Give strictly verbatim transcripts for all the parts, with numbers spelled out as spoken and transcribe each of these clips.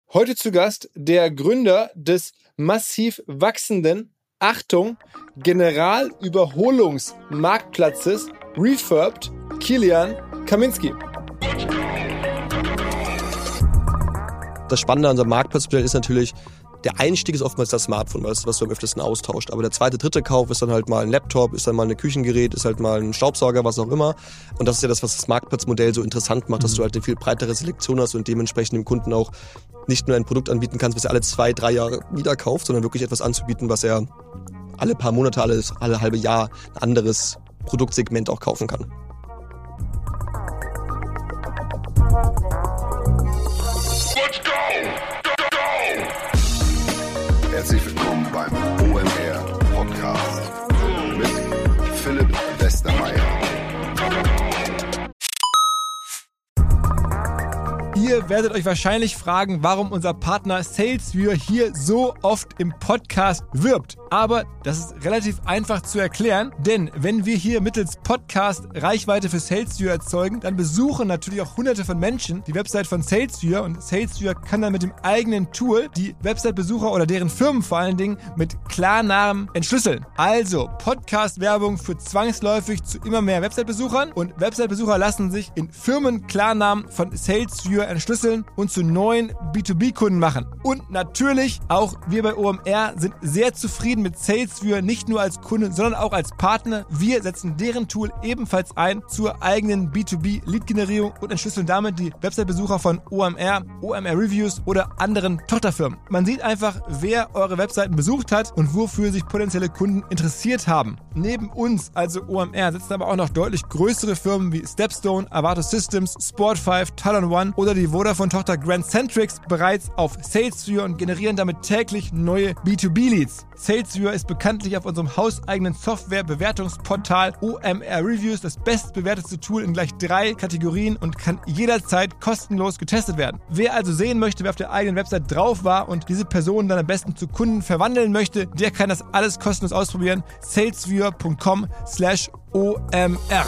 Heute zu Gast der Gründer des massiv wachsenden, Achtung, Generalüberholungsmarktplatzes Refurbed, Kilian Kaminski. Das Spannende an unserem Marktplatzmodell ist natürlich, der Einstieg ist oftmals das Smartphone, was, was du am öftesten austauscht. Aber der zweite, dritte Kauf ist dann halt mal ein Laptop, ist dann mal ein Küchengerät, ist halt mal ein Staubsauger, was auch immer. Und das ist ja das, was das Marktplatzmodell so interessant macht, mhm. dass du halt eine viel breitere Selektion hast und dementsprechend dem Kunden auch nicht nur ein Produkt anbieten kannst, was er alle zwei, drei Jahre wieder kauft, sondern wirklich etwas anzubieten, was er alle paar Monate, alle, alle halbe Jahr ein anderes Produktsegment auch kaufen kann. Herzlich willkommen beim O M R Podcast mit Philipp Westermeier. Ihr werdet euch wahrscheinlich fragen, warum unser Partner SalesViewer hier so oft im Podcast wirbt. Aber das ist relativ einfach zu erklären, denn wenn wir hier mittels Podcast Reichweite für SalesViewer erzeugen, dann besuchen natürlich auch hunderte von Menschen die Website von SalesViewer und SalesViewer kann dann mit dem eigenen Tool die Website-Besucher oder deren Firmen vor allen Dingen mit Klarnamen entschlüsseln. Also Podcast-Werbung führt zwangsläufig zu immer mehr Website-Besuchern und Website-Besucher lassen sich in Firmen-Klarnamen von SalesViewer entschlüsseln und zu neuen B zwei B-Kunden machen. Und natürlich auch wir bei O M R sind sehr zufrieden mit SalesViewer, nicht nur als Kunde, sondern auch als Partner. Wir setzen deren Tool ebenfalls ein zur eigenen B zwei B-Lead-Generierung und entschlüsseln damit die Website-Besucher von O M R, O M R-Reviews oder anderen Tochterfirmen. Man sieht einfach, wer eure Webseiten besucht hat und wofür sich potenzielle Kunden interessiert haben. Neben uns, also O M R, sitzen aber auch noch deutlich größere Firmen wie Stepstone, Avato Systems, Sport fünf, Talon One oder die Vodafone-Tochter Grandcentrix bereits auf SalesViewer und generieren damit täglich neue B zwei B-Leads. SalesViewer ist bekanntlich auf unserem hauseigenen Software-Bewertungsportal O M R Reviews das bestbewertete Tool in gleich drei Kategorien und kann jederzeit kostenlos getestet werden. Wer also sehen möchte, wer auf der eigenen Website drauf war und diese Person dann am besten zu Kunden verwandeln möchte, der kann das alles kostenlos ausprobieren. salesviewer punkt com slash O M R.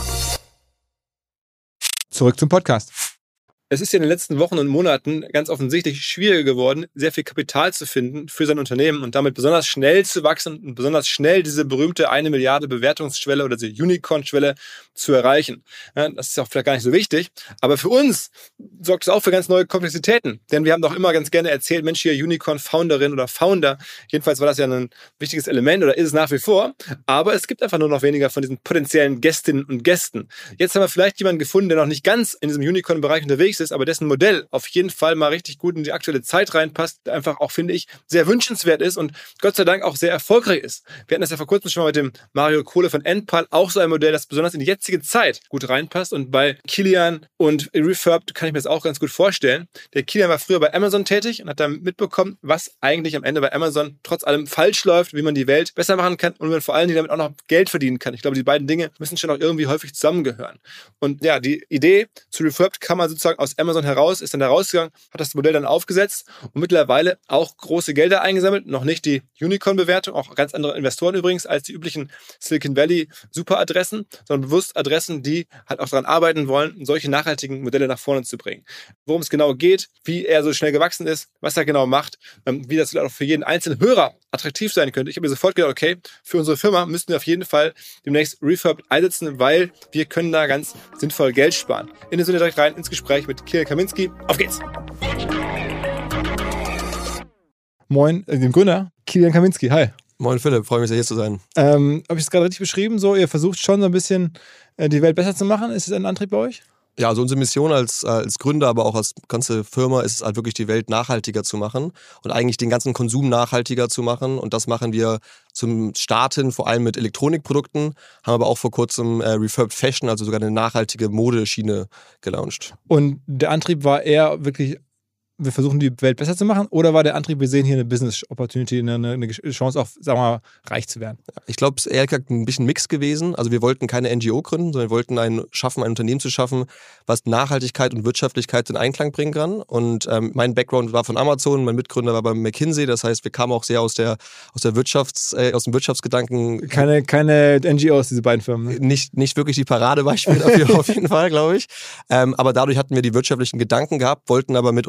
Zurück zum Podcast. Es ist ja in den letzten Wochen und Monaten ganz offensichtlich schwieriger geworden, sehr viel Kapital zu finden für sein Unternehmen und damit besonders schnell zu wachsen und besonders schnell diese berühmte eine Milliarde Bewertungsschwelle oder diese Unicorn-Schwelle zu erreichen. Ja, das ist auch vielleicht gar nicht so wichtig, aber für uns sorgt es auch für ganz neue Komplexitäten, denn wir haben doch immer ganz gerne erzählt, Mensch, hier Unicorn-Founderin oder Founder, jedenfalls war das ja ein wichtiges Element oder ist es nach wie vor, aber es gibt einfach nur noch weniger von diesen potenziellen Gästinnen und Gästen. Jetzt haben wir vielleicht jemanden gefunden, der noch nicht ganz in diesem Unicorn-Bereich unterwegs ist, aber dessen Modell auf jeden Fall mal richtig gut in die aktuelle Zeit reinpasst, einfach auch, finde ich, sehr wünschenswert ist und Gott sei Dank auch sehr erfolgreich ist. Wir hatten das ja vor kurzem schon mal mit dem Mario Kohle von Enpal, auch so ein Modell, das besonders in die jetzige Zeit gut reinpasst und bei Kilian und Refurbed kann ich mir das auch ganz gut vorstellen. Der Kilian war früher bei Amazon tätig und hat dann mitbekommen, was eigentlich am Ende bei Amazon trotz allem falsch läuft, wie man die Welt besser machen kann und wie man vor allen Dingen damit auch noch Geld verdienen kann. Ich glaube, die beiden Dinge müssen schon auch irgendwie häufig zusammengehören. Und ja, die Idee zu Refurbed kann man sozusagen aus Amazon heraus, ist dann da rausgegangen, hat das Modell dann aufgesetzt und mittlerweile auch große Gelder eingesammelt. Noch nicht die Unicorn-Bewertung, auch ganz andere Investoren übrigens als die üblichen Silicon Valley Superadressen, sondern bewusst Adressen, die halt auch daran arbeiten wollen, solche nachhaltigen Modelle nach vorne zu bringen. Worum es genau geht, wie er so schnell gewachsen ist, was er genau macht, wie das auch für jeden einzelnen Hörer attraktiv sein könnte. Ich habe mir sofort gedacht, okay, für unsere Firma müssten wir auf jeden Fall demnächst Refurbed einsetzen, weil wir können da ganz sinnvoll Geld sparen. In dem Sinne direkt rein ins Gespräch mit Kilian Kaminski. Auf geht's! Moin, äh, dem Gründer, Kilian Kaminski. Hi. Moin Philipp, freue mich sehr hier zu sein. Ähm, habe ich es gerade richtig beschrieben? So, ihr versucht schon so ein bisschen äh, die Welt besser zu machen. Ist es ein Antrieb bei euch? Ja, also unsere Mission als, als Gründer, aber auch als ganze Firma ist es halt wirklich, die Welt nachhaltiger zu machen und eigentlich den ganzen Konsum nachhaltiger zu machen. Und das machen wir zum Starten vor allem mit Elektronikprodukten, haben aber auch vor kurzem äh, Refurbed Fashion, also sogar eine nachhaltige Modeschiene gelauncht. Und der Antrieb war eher wirklich, wir versuchen die Welt besser zu machen, oder war der Antrieb, wir sehen hier eine Business Opportunity, eine, eine Chance auf, sagen wir mal, reich zu werden? Ich glaube, es ist eher ein bisschen Mix gewesen. Also wir wollten keine N G O gründen, sondern wir wollten ein, schaffen, ein Unternehmen zu schaffen, was Nachhaltigkeit und Wirtschaftlichkeit in Einklang bringen kann. Und ähm, mein Background war von Amazon, mein Mitgründer war bei McKinsey, das heißt, wir kamen auch sehr aus der aus der Wirtschafts, äh, aus dem Wirtschaftsgedanken. Keine, keine N G Os, diese beiden Firmen. Ne? Nicht, nicht wirklich die Paradebeispiele dafür auf jeden Fall, glaube ich. Ähm, aber dadurch hatten wir die wirtschaftlichen Gedanken gehabt, wollten aber mit unserer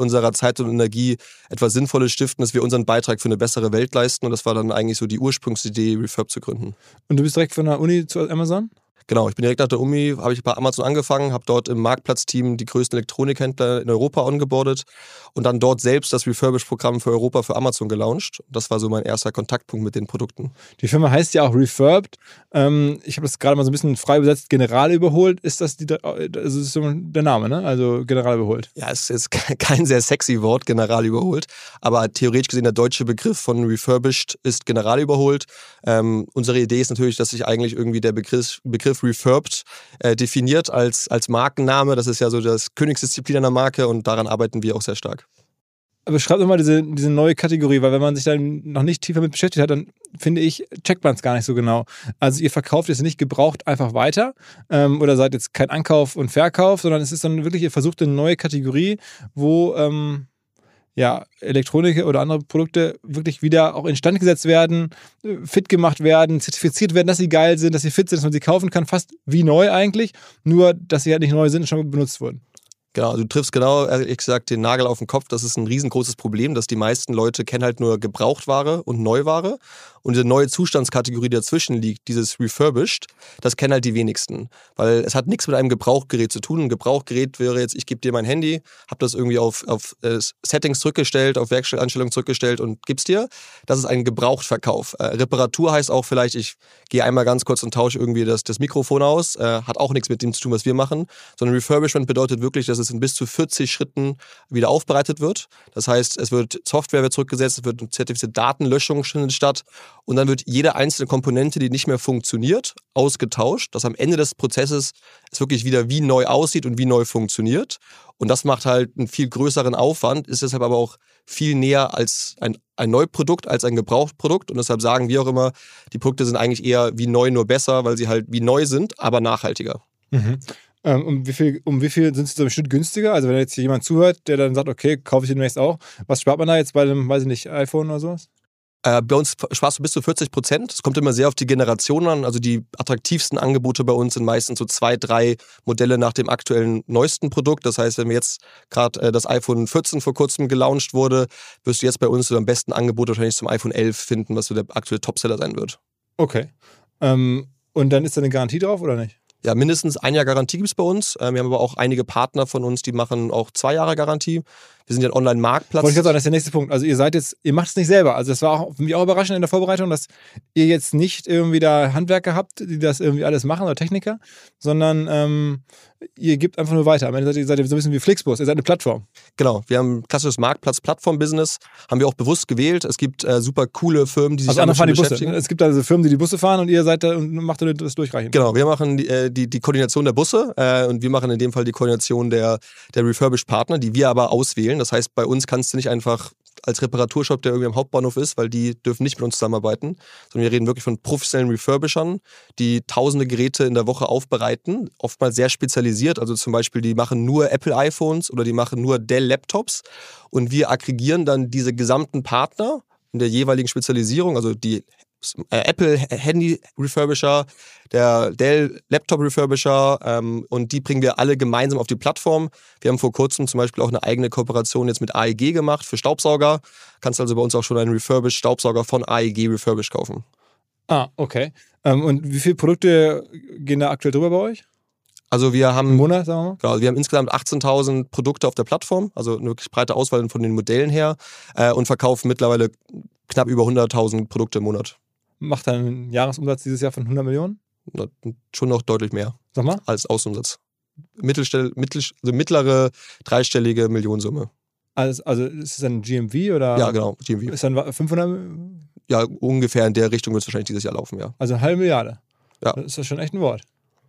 Zeit und Energie etwas Sinnvolles stiften, dass wir unseren Beitrag für eine bessere Welt leisten. Und das war dann eigentlich so die Ursprungsidee, Refurb zu gründen. Und du bist direkt von der Uni zu Amazon? Genau, ich bin direkt nach der Uni, habe ich bei Amazon angefangen, habe dort im Marktplatzteam die größten Elektronikhändler in Europa ongeboardet und dann dort selbst das Refurbish-Programm für Europa für Amazon gelauncht. Das war so mein erster Kontaktpunkt mit den Produkten. Die Firma heißt ja auch Refurbed. Ähm, ich habe das gerade mal so ein bisschen frei übersetzt, General überholt. Ist das, die, also ist so der Name, ne? Also General überholt. Ja, es ist kein sehr sexy Wort, General überholt, aber theoretisch gesehen der deutsche Begriff von Refurbished ist General überholt. Ähm, unsere Idee ist natürlich, dass sich eigentlich irgendwie der Begriff, Begriff Refurbed äh, definiert als, als Markenname. Das ist ja so das Königsdisziplin einer Marke und daran arbeiten wir auch sehr stark. Aber schreibt nochmal diese, diese neue Kategorie, weil wenn man sich dann noch nicht tiefer mit beschäftigt hat, dann finde ich, checkt man es gar nicht so genau. Also ihr verkauft jetzt nicht gebraucht einfach weiter ähm, oder seid jetzt kein Ankauf und Verkauf, sondern es ist dann wirklich, ihr versucht eine neue Kategorie, wo ähm, ja, Elektronik oder andere Produkte wirklich wieder auch instand gesetzt werden, fit gemacht werden, zertifiziert werden, dass sie geil sind, dass sie fit sind, dass man sie kaufen kann, fast wie neu eigentlich, nur dass sie halt nicht neu sind und schon benutzt wurden. Genau, also du triffst genau, ehrlich gesagt, den Nagel auf den Kopf. Das ist ein riesengroßes Problem, dass die meisten Leute kennen halt nur Gebrauchtware und Neuware. Und diese neue Zustandskategorie, die dazwischen liegt, dieses Refurbished, das kennen halt die wenigsten. Weil es hat nichts mit einem Gebrauchgerät zu tun. Ein Gebrauchgerät wäre jetzt, ich gebe dir mein Handy, habe das irgendwie auf, auf äh, Settings zurückgestellt, auf Werkstellanstellungen zurückgestellt und gib's dir. Das ist ein Gebrauchtverkauf. Äh, Reparatur heißt auch vielleicht, ich gehe einmal ganz kurz und tausche irgendwie das, das Mikrofon aus. Äh, hat auch nichts mit dem zu tun, was wir machen. Sondern Refurbishment bedeutet wirklich, dass es in bis zu vierzig Schritten wieder aufbereitet wird. Das heißt, es wird Software wird zurückgesetzt, es wird eine zertifizierte Datenlöschung findet statt und dann wird jede einzelne Komponente, die nicht mehr funktioniert, ausgetauscht, dass am Ende des Prozesses es wirklich wieder wie neu aussieht und wie neu funktioniert. Und das macht halt einen viel größeren Aufwand, ist deshalb aber auch viel näher als ein, ein Neuprodukt, als ein Gebrauchtprodukt. Und deshalb sagen wir auch immer, die Produkte sind eigentlich eher wie neu, nur besser, weil sie halt wie neu sind, aber nachhaltiger. Mhm. Ähm, um wie viel, um wie viel sind sie so im Schnitt günstiger? Also wenn jetzt hier jemand zuhört, der dann sagt, okay, kaufe ich demnächst auch. Was spart man da jetzt bei einem, weiß ich nicht, iPhone oder sowas? Äh, bei uns sparst du bis zu vierzig Prozent. Es kommt immer sehr auf die Generation an. Also die attraktivsten Angebote bei uns sind meistens so zwei, drei Modelle nach dem aktuellen neuesten Produkt. Das heißt, wenn wir jetzt gerade äh, das iPhone vierzehn vor kurzem gelauncht wurde, wirst du jetzt bei uns so am besten Angebot wahrscheinlich zum iPhone elf finden, was so der aktuelle Topseller sein wird. Okay. Ähm, und dann ist da eine Garantie drauf oder nicht? Ja, mindestens ein Jahr Garantie gibt es bei uns. Wir haben aber auch einige Partner von uns, die machen auch zwei Jahre Garantie. Wir sind ja ein Online-Marktplatz. Wollte ich jetzt sagen, das ist der nächste Punkt. Also ihr seid jetzt, ihr macht es nicht selber. Also das war auch für mich auch überraschend in der Vorbereitung, dass ihr jetzt nicht irgendwie da Handwerker habt, die das irgendwie alles machen oder Techniker, sondern ähm, ihr gebt einfach nur weiter. Am Ende seid ihr, seid ihr so ein bisschen wie Flixbus, ihr seid eine Plattform. Genau, wir haben ein klassisches Marktplatz-Plattform-Business, haben wir auch bewusst gewählt. Es gibt äh, super coole Firmen, die sich also damit fahren schon die beschäftigen. Busse. Es gibt also Firmen, die die Busse fahren und ihr seid da und macht das durchreichen. Genau, wir machen die, äh, die, die Koordination der Busse äh, und wir machen in dem Fall die Koordination der, der Refurbished-Partner, die wir aber auswählen. Das heißt, bei uns kannst du nicht einfach als Reparaturshop, der irgendwie am Hauptbahnhof ist, weil die dürfen nicht mit uns zusammenarbeiten, sondern wir reden wirklich von professionellen Refurbishern, die tausende Geräte in der Woche aufbereiten, oftmals sehr spezialisiert, also zum Beispiel die machen nur Apple iPhones oder die machen nur Dell Laptops und wir aggregieren dann diese gesamten Partner in der jeweiligen Spezialisierung, also die Apple Handy Refurbisher, der Dell Laptop Refurbisher ähm, und die bringen wir alle gemeinsam auf die Plattform. Wir haben vor kurzem zum Beispiel auch eine eigene Kooperation jetzt mit A E G gemacht für Staubsauger. Kannst also bei uns auch schon einen Refurbished Staubsauger von A E G Refurbished kaufen. Ah, okay. Ähm, und wie viele Produkte gehen da aktuell drüber bei euch? Also wir haben, Im Monat, sagen wir mal? Genau, wir haben insgesamt achtzehntausend Produkte auf der Plattform, also eine wirklich breite Auswahl von den Modellen her äh, und verkaufen mittlerweile knapp über hunderttausend Produkte im Monat. Macht dann einen Jahresumsatz dieses Jahr von hundert Millionen? Schon noch deutlich mehr. Sag mal. Als Außenumsatz. Mittelstell, mittel, also mittlere dreistellige Millionensumme. Also, also ist es dann G M V oder? Ja, genau, G M V. Ist dann fünfhundert? Ja, ungefähr in der Richtung wird es wahrscheinlich dieses Jahr laufen, ja. Also eine halbe Milliarde? Ja. Das ist ja schon echt ein Wort.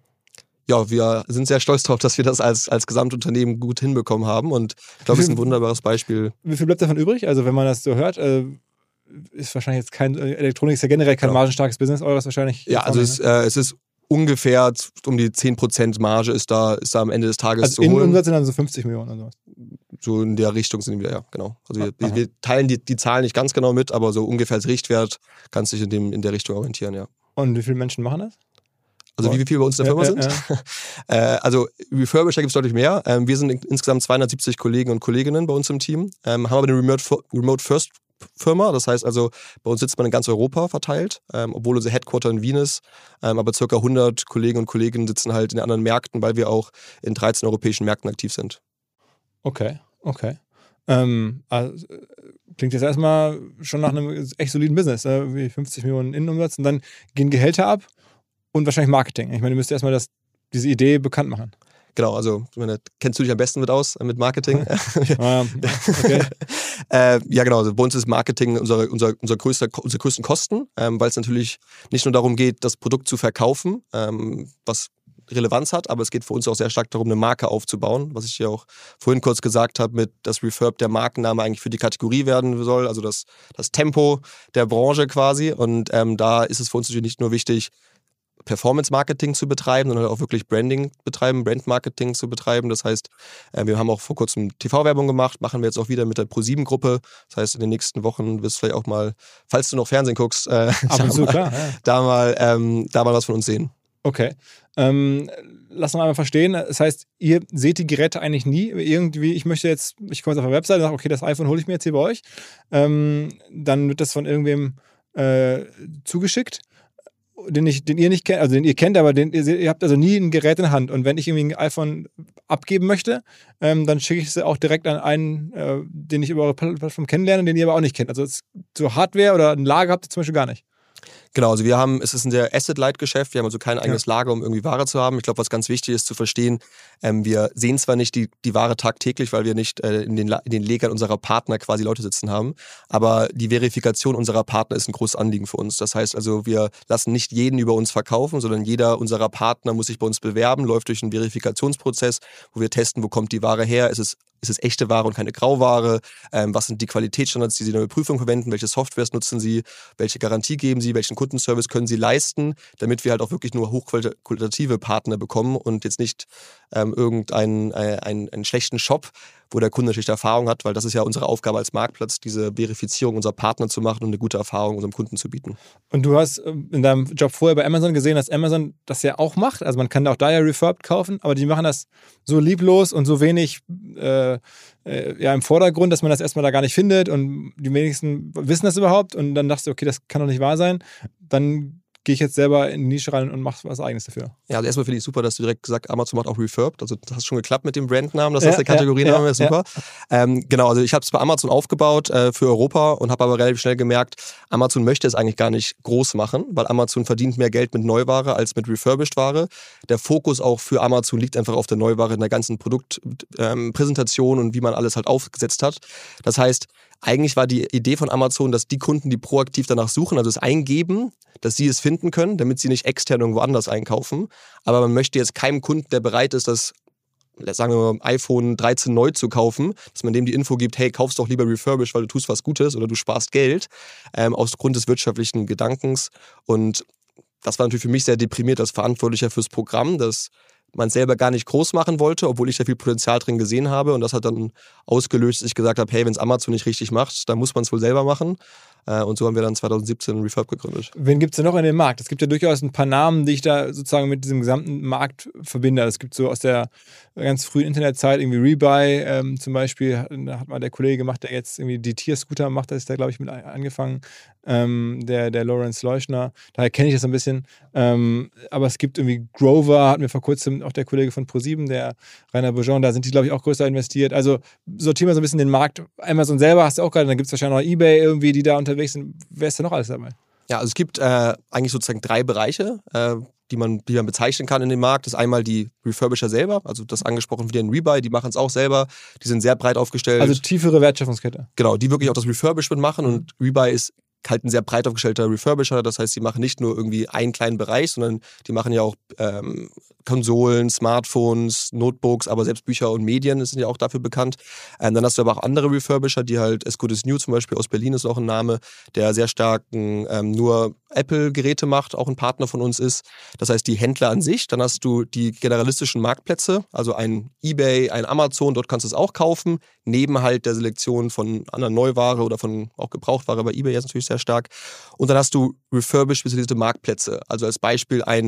Ja, wir sind sehr stolz darauf, dass wir das als, als Gesamtunternehmen gut hinbekommen haben und ich glaube, es ist ein wunderbares Beispiel. Wie viel bleibt davon übrig? Also wenn man das so hört, äh, ist wahrscheinlich jetzt kein, Elektronik ist ja generell kein ja. margenstarkes Business, eures wahrscheinlich. Ja, also es, äh, es ist ungefähr um die zehn Prozent Marge ist da, ist da am Ende des Tages also zu holen. Also Umsatz sind dann so fünfzig Millionen oder sowas. So in der Richtung sind wir, ja, genau. Also wir, wir, wir teilen die, die Zahlen nicht ganz genau mit, aber so ungefähr als Richtwert kannst du dich in, dem, in der Richtung orientieren, ja. Und wie viele Menschen machen das? Also wie viel bei uns in der Firma ja, sind? Ja, ja. äh, also Refurbisher gibt es deutlich mehr. Ähm, wir sind in, insgesamt zweihundertsiebzig Kollegen und Kolleginnen bei uns im Team. Ähm, haben aber eine Remote, Remote First Firma. Das heißt also, bei uns sitzt man in ganz Europa verteilt, ähm, obwohl unser Headquarter in Wien ist. Ähm, aber circa hundert Kollegen und Kolleginnen sitzen halt in den anderen Märkten, weil wir auch in dreizehn europäischen Märkten aktiv sind. Okay, okay. Ähm, also, klingt jetzt erstmal schon nach einem echt soliden Business, äh, wie fünfzig Millionen Innenumsatz und dann gehen Gehälter ab und wahrscheinlich Marketing. Ich meine, du müsst erstmal das, diese Idee bekannt machen. Genau, also meine, kennst du dich am besten mit aus, mit Marketing? ah, okay. äh, ja genau, also bei uns ist Marketing unser, unser, unser größter, unsere größten Kosten, ähm, weil es natürlich nicht nur darum geht, das Produkt zu verkaufen, ähm, was Relevanz hat, aber es geht für uns auch sehr stark darum, eine Marke aufzubauen, was ich ja auch vorhin kurz gesagt habe, mit dass Refurb der Markenname eigentlich für die Kategorie werden soll, also das, das Tempo der Branche quasi. Und ähm, da ist es für uns natürlich nicht nur wichtig, Performance-Marketing zu betreiben, sondern auch wirklich Branding betreiben, Brand-Marketing zu betreiben. Das heißt, äh, wir haben auch vor kurzem T V-Werbung gemacht, machen wir jetzt auch wieder mit der ProSieben-Gruppe. Das heißt, in den nächsten Wochen wirst du vielleicht auch mal, falls du noch Fernsehen guckst, äh, Ab und zu, mal, klar, ja. da, mal, ähm, da mal was von uns sehen. Okay. Ähm, lass uns einmal verstehen. Das heißt, ihr seht die Geräte eigentlich nie. Irgendwie, ich möchte jetzt, ich komme jetzt auf eine Webseite und sage, okay, das iPhone hole ich mir jetzt hier bei euch. Ähm, dann wird das von irgendwem äh, zugeschickt, den, ich, den ihr nicht kennt, also den ihr kennt, aber den, ihr, ihr habt also nie ein Gerät in der Hand. Und wenn ich irgendwie ein iPhone abgeben möchte, ähm, dann schicke ich es auch direkt an einen, äh, den ich über eure Plattform kennenlerne, den ihr aber auch nicht kennt. Also so Hardware oder ein Lager habt ihr zum Beispiel gar nicht. Genau, also wir haben, es ist ein sehr Asset-Light-Geschäft, wir haben also kein eigenes ja. Lager, um irgendwie Ware zu haben. Ich glaube, was ganz wichtig ist zu verstehen, ähm, wir sehen zwar nicht die, die Ware tagtäglich, weil wir nicht äh, in, den, in den Legern unserer Partner quasi Leute sitzen haben, aber die Verifikation unserer Partner ist ein großes Anliegen für uns. Das heißt also, wir lassen nicht jeden über uns verkaufen, sondern jeder unserer Partner muss sich bei uns bewerben, läuft durch einen Verifikationsprozess, wo wir testen, wo kommt die Ware her, ist es Ist es echte Ware und keine Grauware? Ähm, was sind die Qualitätsstandards, die Sie in der Prüfung verwenden? Welche Softwares nutzen Sie? Welche Garantie geben Sie? Welchen Kundenservice können Sie leisten? Damit wir halt auch wirklich nur hochqualitative Partner bekommen und jetzt nicht ähm, irgendeinen äh, einen, einen schlechten Shop, wo der Kunde schlechte Erfahrung hat, weil das ist ja unsere Aufgabe als Marktplatz, diese Verifizierung unserer Partner zu machen und eine gute Erfahrung unserem Kunden zu bieten. Und du hast in deinem Job vorher bei Amazon gesehen, dass Amazon das ja auch macht. Also man kann auch da ja Refurbed kaufen, aber die machen das so lieblos und so wenig äh, äh, ja, im Vordergrund, dass man das erstmal da gar nicht findet und die wenigsten wissen das überhaupt und dann dachtest du, okay, das kann doch nicht wahr sein. Dann gehe ich jetzt selber in die Nische rein und mache was Eigenes dafür. Ja, also erstmal finde ich super, dass du direkt gesagt hast, Amazon macht auch Refurbed. Also das hat schon geklappt mit dem Brandnamen, das ja, ist der Kategoriename, ja, ja, super. Ja. Ähm, genau, also ich habe es bei Amazon aufgebaut äh, für Europa und habe aber relativ schnell gemerkt, Amazon möchte es eigentlich gar nicht groß machen, weil Amazon verdient mehr Geld mit Neuware als mit Refurbished-Ware. Der Fokus auch für Amazon liegt einfach auf der Neuware in der ganzen Produktpräsentation ähm, und wie man alles halt aufgesetzt hat. Das heißt, eigentlich war die Idee von Amazon, dass die Kunden, die proaktiv danach suchen, also es eingeben, dass sie es finden können, damit sie nicht extern irgendwo anders einkaufen. Aber man möchte jetzt keinem Kunden, der bereit ist, das, sagen wir mal, iPhone dreizehn neu zu kaufen, dass man dem die Info gibt, hey, kauf's doch lieber refurbished, weil du tust was Gutes oder du sparst Geld, ähm, aus Grund des wirtschaftlichen Gedankens. Und das war natürlich für mich sehr deprimiert als Verantwortlicher fürs Programm, dass man selber gar nicht groß machen wollte, obwohl ich da viel Potenzial drin gesehen habe. Und das hat dann ausgelöst, dass ich gesagt habe, hey, wenn es Amazon nicht richtig macht, dann muss man es wohl selber machen. Und so haben wir dann zwanzig siebzehn Refurb gegründet. Wen gibt es denn noch in dem Markt? Es gibt ja durchaus ein paar Namen, die ich da sozusagen mit diesem gesamten Markt verbinde. Es gibt so aus der ganz frühen Internetzeit irgendwie Rebuy ähm, zum Beispiel, da hat mal der Kollege gemacht, der jetzt irgendwie die Tierscooter macht, da ist der, glaube ich, mit angefangen, ähm, der, der Lawrence Leuschner. Daher kenne ich das ein bisschen. Ähm, aber es gibt irgendwie Grover, hat mir vor kurzem auch der Kollege von ProSieben, der Rainer Bourgeon, da sind die, glaube ich, auch größer investiert. Also sortieren wir so ein bisschen den Markt. Amazon selber hast du auch gerade, dann gibt es wahrscheinlich noch eBay irgendwie, die da unterwegs sind. Wer ist da noch alles dabei? Ja, also es gibt äh, eigentlich sozusagen drei Bereiche, äh, die man, die man bezeichnen kann in dem Markt. Das ist einmal die Refurbisher selber, also das angesprochen wieder in Rebuy, die machen es auch selber, die sind sehr breit aufgestellt. Also tiefere Wertschöpfungskette. Genau, die wirklich auch das Refurbishment machen und Rebuy ist halt ein sehr breit aufgestellter Refurbisher, das heißt, die machen nicht nur irgendwie einen kleinen Bereich, sondern die machen ja auch ähm, Konsolen, Smartphones, Notebooks, aber selbst Bücher und Medien sind ja auch dafür bekannt. Ähm, dann hast du aber auch andere Refurbisher, die halt, As Good As New zum Beispiel aus Berlin ist auch ein Name, der sehr stark ähm, nur Apple-Geräte macht, auch ein Partner von uns ist. Das heißt, die Händler an sich, dann hast du die generalistischen Marktplätze, also ein eBay, ein Amazon, dort kannst du es auch kaufen, neben halt der Selektion von anderen Neuware oder von auch Gebrauchtware, bei eBay jetzt natürlich sehr stark. Und dann hast du refurbished spezialisierte Marktplätze. Also als Beispiel ein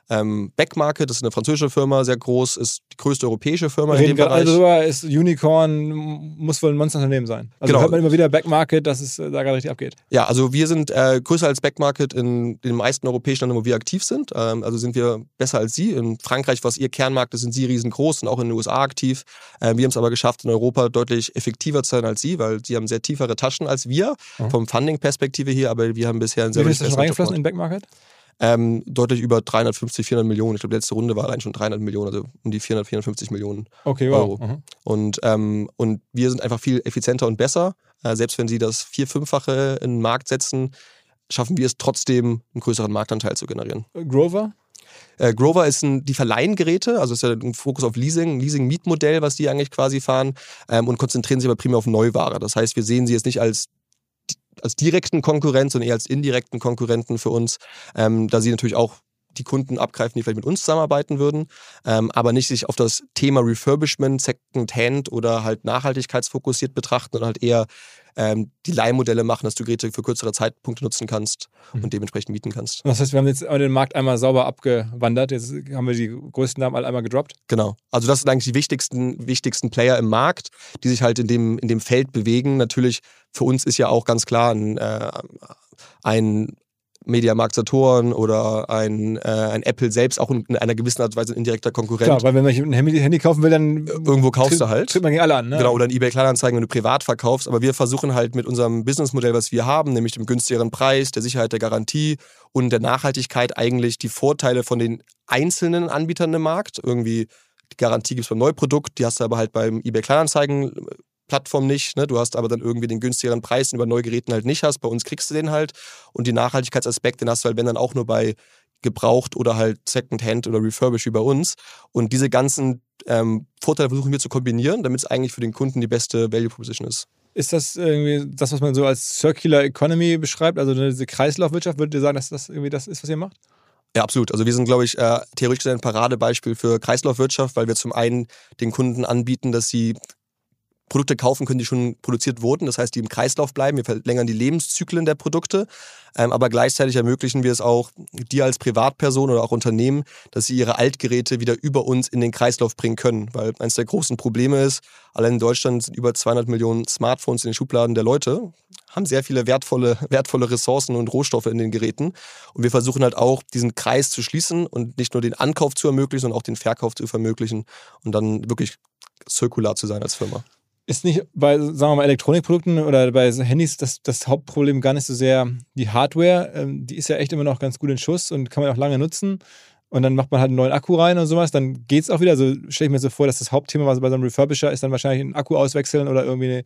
Ähm, Backmarket, das ist eine französische Firma, sehr groß, ist die größte europäische Firma Wir in dem Bereich. Also darüber ist Unicorn, muss wohl ein Monsterunternehmen sein. Also genau. hört man immer wieder Backmarket, dass es äh, da gerade richtig abgeht. Ja, also wir sind äh, größer als Backmarket in den meisten europäischen Ländern, wo wir aktiv sind. Ähm, also sind wir besser als sie. In Frankreich, was ihr Kernmarkt ist, sind sie riesengroß und auch in den U S A aktiv. Äh, wir haben es aber geschafft, in Europa deutlich effektiver zu sein als sie, weil sie haben sehr tiefere Taschen als wir, mhm. vom Funding-Perspektive hier, aber wir haben bisher ein sehr... Wie viel ist das schon reingeflossen in Backmarket? Ähm, deutlich über dreihundertfünfzig, vierhundert Millionen. Ich glaube, die letzte Runde war allein schon dreihundert Millionen, also um die vierhundert, vierhundertfünfzig Millionen okay, wow. Euro. Mhm. Und, ähm, und wir sind einfach viel effizienter und besser. Äh, selbst wenn sie das vier-, fünffache in den Markt setzen, schaffen wir es trotzdem, einen größeren Marktanteil zu generieren. Grover? Äh, Grover ist ein, die verleihen Geräte, also ist ja ein Fokus auf Leasing, ein Leasing-Mietmodell, was die eigentlich quasi fahren, ähm, und konzentrieren sich aber primär auf Neuware. Das heißt, wir sehen sie jetzt nicht als als direkten Konkurrent, sondern eher als indirekten Konkurrenten für uns, ähm, da sie natürlich auch die Kunden abgreifen, die vielleicht mit uns zusammenarbeiten würden, ähm, aber nicht sich auf das Thema Refurbishment, Second-Hand oder halt nachhaltigkeitsfokussiert betrachten und halt eher ähm, die Leihmodelle machen, dass du Geräte für kürzere Zeitpunkte nutzen kannst mhm. und dementsprechend mieten kannst. Das heißt, wir haben jetzt den Markt einmal sauber abgewandert, jetzt haben wir die größten Namen alle einmal gedroppt. Genau, also das sind eigentlich die wichtigsten, wichtigsten Player im Markt, die sich halt in dem, in dem Feld bewegen. Natürlich, für uns ist ja auch ganz klar ein, äh, ein Mediamarkt Saturn oder ein, äh, ein Apple selbst auch in einer gewissen Art und Weise ein indirekter Konkurrent. Klar, weil wenn man ein Handy, Handy kaufen will, dann irgendwo kaufst du halt. Tritt man gegen alle an. Ne? Genau, oder ein eBay Kleinanzeigen, wenn du privat verkaufst. Aber wir versuchen halt mit unserem Businessmodell, was wir haben, nämlich dem günstigeren Preis, der Sicherheit der Garantie und der Nachhaltigkeit eigentlich die Vorteile von den einzelnen Anbietern im Markt. Irgendwie die Garantie gibt es beim Neuprodukt, die hast du aber halt beim eBay Kleinanzeigen Plattform nicht, ne? Du hast aber dann irgendwie den günstigeren Preis, den du bei Neugeräten halt nicht hast. Bei uns kriegst du den halt. Und die Nachhaltigkeitsaspekt, den hast du halt, wenn dann auch nur bei gebraucht oder halt Secondhand oder Refurbish wie bei uns. Und diese ganzen ähm, Vorteile versuchen wir zu kombinieren, damit es eigentlich für den Kunden die beste Value Proposition ist. Ist das irgendwie das, was man so als Circular Economy beschreibt, also diese Kreislaufwirtschaft? Würdet ihr sagen, dass das irgendwie das ist, was ihr macht? Ja, absolut. Also wir sind, glaube ich, äh, theoretisch ein Paradebeispiel für Kreislaufwirtschaft, weil wir zum einen den Kunden anbieten, dass sie Produkte kaufen können, die schon produziert wurden, das heißt, die im Kreislauf bleiben. Wir verlängern die Lebenszyklen der Produkte, ähm, aber gleichzeitig ermöglichen wir es auch dir als Privatperson oder auch Unternehmen, dass sie ihre Altgeräte wieder über uns in den Kreislauf bringen können, weil eines der großen Probleme ist, allein in Deutschland sind über zweihundert Millionen Smartphones in den Schubladen der Leute, haben sehr viele wertvolle, wertvolle Ressourcen und Rohstoffe in den Geräten und wir versuchen halt auch, diesen Kreis zu schließen und nicht nur den Ankauf zu ermöglichen, sondern auch den Verkauf zu ermöglichen und dann wirklich zirkular zu sein als Firma. Ist nicht bei, sagen wir mal, Elektronikprodukten oder bei Handys das, das Hauptproblem gar nicht so sehr die Hardware. Ähm, die ist ja echt immer noch ganz gut in Schuss und kann man auch lange nutzen. Und dann macht man halt einen neuen Akku rein und sowas, dann geht's auch wieder. Also stelle ich mir so vor, dass das Hauptthema was bei so einem Refurbisher ist dann wahrscheinlich einen Akku auswechseln oder irgendwie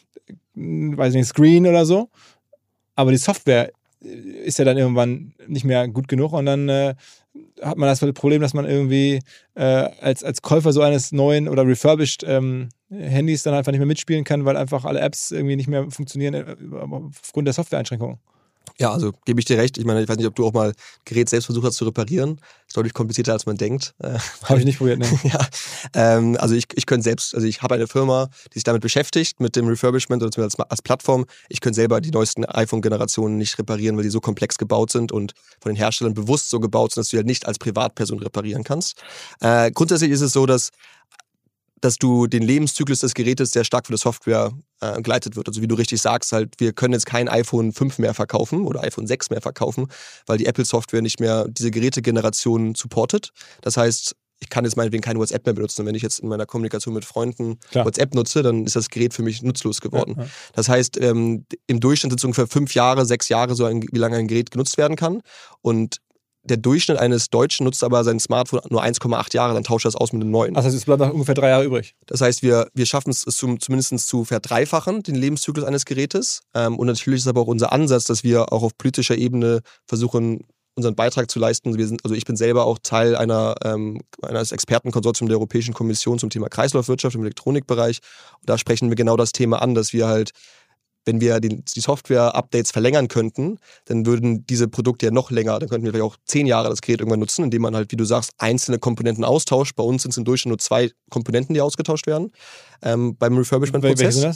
eine, weiß nicht, Screen oder so. Aber die Software ist ja dann irgendwann nicht mehr gut genug und dann äh, hat man das Problem, dass man irgendwie äh, als, als Käufer so eines neuen oder refurbished ähm, Handys dann einfach nicht mehr mitspielen kann, weil einfach alle Apps irgendwie nicht mehr funktionieren äh, aufgrund der Softwareeinschränkungen. Ja, also gebe ich dir recht. Ich meine, ich weiß nicht, ob du auch mal Gerät selbst versucht hast zu reparieren. Das ist deutlich komplizierter, als man denkt. Habe ich nicht probiert, ne? ja, ähm, also ich, ich könnte selbst, also ich habe eine Firma, die sich damit beschäftigt, mit dem Refurbishment oder zumindest als, als Plattform. Ich könnte selber die neuesten iPhone-Generationen nicht reparieren, weil die so komplex gebaut sind und von den Herstellern bewusst so gebaut sind, dass du halt nicht als Privatperson reparieren kannst. Äh, grundsätzlich ist es so, dass dass du den Lebenszyklus des Gerätes sehr stark für die Software äh, geleitet wird. Also wie du richtig sagst, halt, wir können jetzt kein iPhone fünf mehr verkaufen oder iPhone sechs mehr verkaufen, weil die Apple-Software nicht mehr diese Gerätegeneration supportet. Das heißt, ich kann jetzt meinetwegen keine WhatsApp mehr benutzen. Und wenn ich jetzt in meiner Kommunikation mit Freunden Klar. WhatsApp nutze, dann ist das Gerät für mich nutzlos geworden. Ja, ja. Das heißt, ähm, im Durchschnitt sind es ungefähr fünf Jahre, sechs Jahre, so ein, wie lange ein Gerät genutzt werden kann. Und der Durchschnitt eines Deutschen nutzt aber sein Smartphone nur eins Komma acht Jahre, dann tauscht er es aus mit einem neuen. Also es bleibt noch ungefähr drei Jahre übrig. Das heißt, wir, wir schaffen es zum, zumindest zu verdreifachen, den Lebenszyklus eines Gerätes. Ähm, und natürlich ist aber auch unser Ansatz, dass wir auch auf politischer Ebene versuchen, unseren Beitrag zu leisten. Wir sind, also ich bin selber auch Teil einer, ähm, eines Expertenkonsortiums der Europäischen Kommission zum Thema Kreislaufwirtschaft im Elektronikbereich. Und da sprechen wir genau das Thema an, dass wir halt, wenn wir die, die Software-Updates verlängern könnten, dann würden diese Produkte ja noch länger, dann könnten wir vielleicht auch zehn Jahre das Gerät irgendwann nutzen, indem man halt, wie du sagst, einzelne Komponenten austauscht. Bei uns sind es im Durchschnitt nur zwei Komponenten, die ausgetauscht werden ähm, beim Refurbishment-Prozess. Welche sind das?